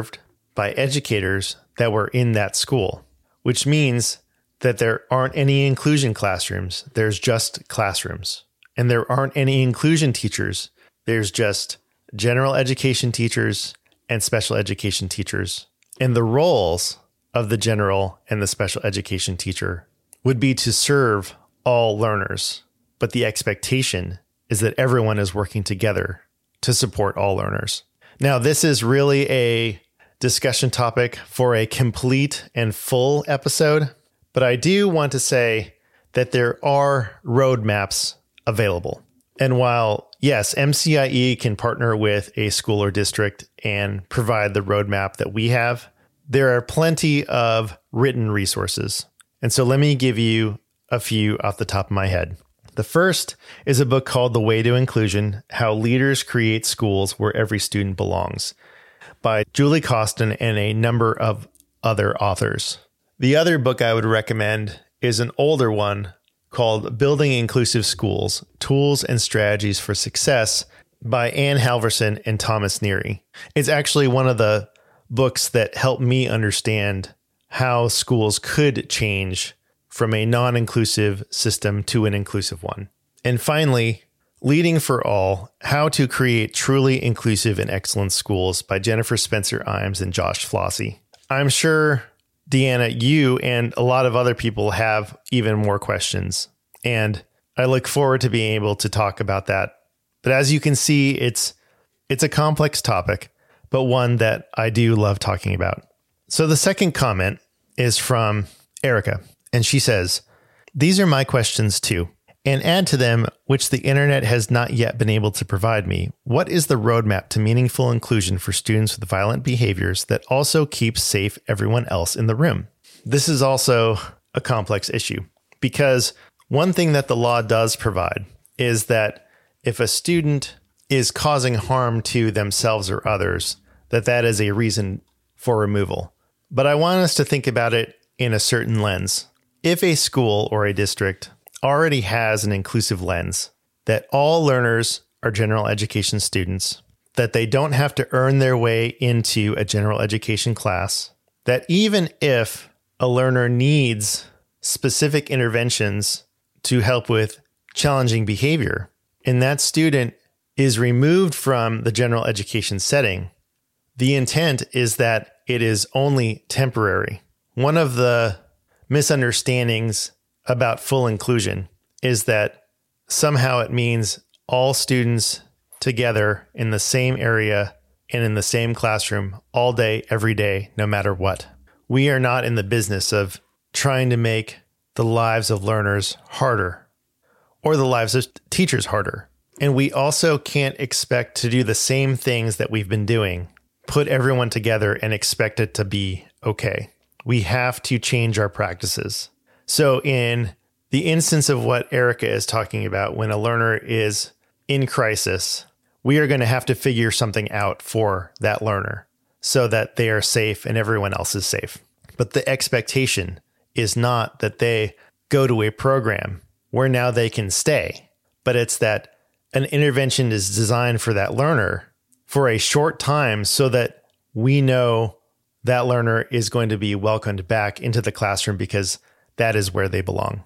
by educators that were in that school, which means that there aren't any inclusion classrooms. There's just classrooms. And there aren't any inclusion teachers. There's just general education teachers and special education teachers. And the roles of the general and the special education teacher would be to serve all learners. But the expectation is that everyone is working together to support all learners. Now, this is really a discussion topic for a complete and full episode, but I do want to say that there are roadmaps available. And while, yes, M C I E can partner with a school or district and provide the roadmap that we have, there are plenty of written resources. And so let me give you a few off the top of my head. The first is a book called The Way to Inclusion: How Leaders Create Schools Where Every Student Belongs, by Julie Costin and a number of other authors. The other book I would recommend is an older one called Building Inclusive Schools: Tools and Strategies for Success by Ann Halverson and Thomas Neary. It's actually one of the books that helped me understand how schools could change from a non-inclusive system to an inclusive one. And finally, Leading for All: How to Create Truly Inclusive and Excellent Schools by Jennifer Spencer Imes and Josh Flossie. I'm sure, Deanna, you and a lot of other people have even more questions, and I look forward to being able to talk about that. But as you can see, it's it's a complex topic, but one that I do love talking about. So the second comment is from Erica, and she says, "These are my questions too, and add to them which the internet has not yet been able to provide me. What is the roadmap to meaningful inclusion for students with violent behaviors that also keeps safe everyone else in the room?" This is also a complex issue, because one thing that the law does provide is that if a student is causing harm to themselves or others, that that is a reason for removal. But I want us to think about it in a certain lens. If a school or a district already has an inclusive lens, that all learners are general education students, that they don't have to earn their way into a general education class, that even if a learner needs specific interventions to help with challenging behavior, and that student is removed from the general education setting, the intent is that it is only temporary. One of the misunderstandings about full inclusion is that somehow it means all students together in the same area and in the same classroom all day, every day, no matter what. We are not in the business of trying to make the lives of learners harder or the lives of teachers harder. And we also can't expect to do the same things that we've been doing, put everyone together and expect it to be okay. We have to change our practices. So in the instance of what Erica is talking about, when a learner is in crisis, we are going to have to figure something out for that learner so that they are safe and everyone else is safe. But the expectation is not that they go to a program where now they can stay, but it's that an intervention is designed for that learner for a short time so that we know that learner is going to be welcomed back into the classroom because that is where they belong.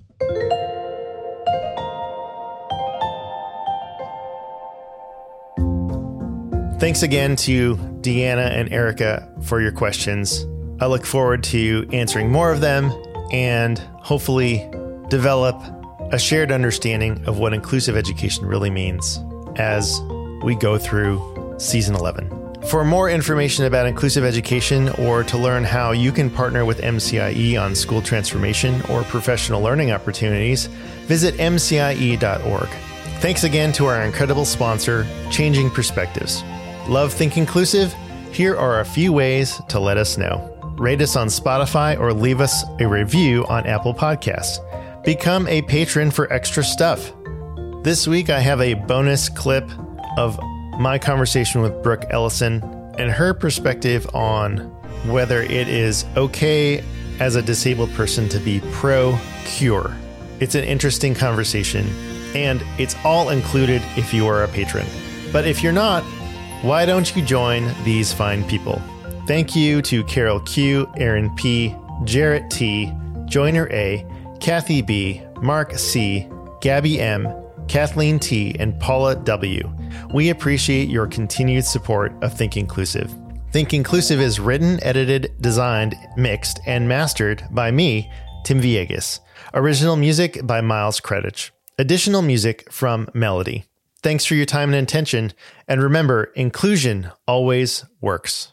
Thanks again to Deanna and Erica for your questions. I look forward to answering more of them and hopefully develop a shared understanding of what inclusive education really means as we go through season eleven. For more information about inclusive education or to learn how you can partner with M C I E on school transformation or professional learning opportunities, visit M C I E dot org. Thanks again to our incredible sponsor, Changing Perspectives. Love Think Inclusive? Here are a few ways to let us know. Rate us on Spotify or leave us a review on Apple Podcasts. Become a patron for extra stuff. This week, I have a bonus clip of my conversation with Brooke Ellison and her perspective on whether it is okay as a disabled person to be pro-cure. It's an interesting conversation, and it's all included if you are a patron. But if you're not, why don't you join these fine people? Thank you to Carol Q, Aaron P, Jarrett T, Joiner A, Kathy B, Mark C, Gabby M, Kathleen T, and Paula W. We appreciate your continued support of Think Inclusive. Think Inclusive is written, edited, designed, mixed, and mastered by me, Tim Villegas. Original music by Miles Credich. Additional music from Melody. Thanks for your time and attention. And remember, inclusion always works.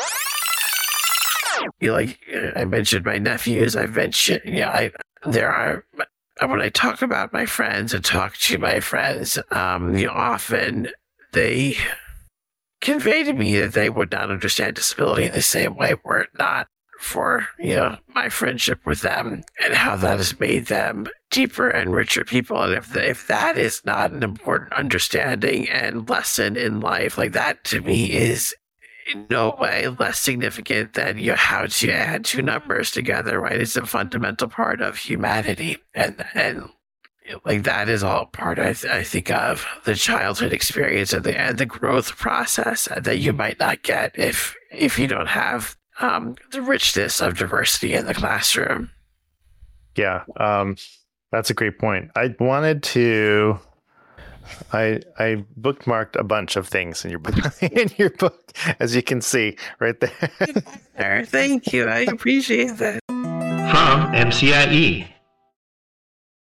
You know, like I mentioned my nephews, I've mentioned, yeah, I, there are, when I talk about my friends and talk to my friends, um, you know, often they convey to me that they would not understand disability in the same way were it not for, you know, my friendship with them and how that has made them deeper and richer people. And if, the, if that is not an important understanding and lesson in life, like that to me is in no way less significant than you know, how to add two numbers together, right? It's a fundamental part of humanity. And, and you know, like that is all part, I, th- I think, of the childhood experience and the, and the growth process that you might not get if, if you don't have um, the richness of diversity in the classroom. Yeah, um, that's a great point. I wanted to... I I bookmarked a bunch of things in your book, in your book, as you can see right there. Thank you. I appreciate that. From M C I E,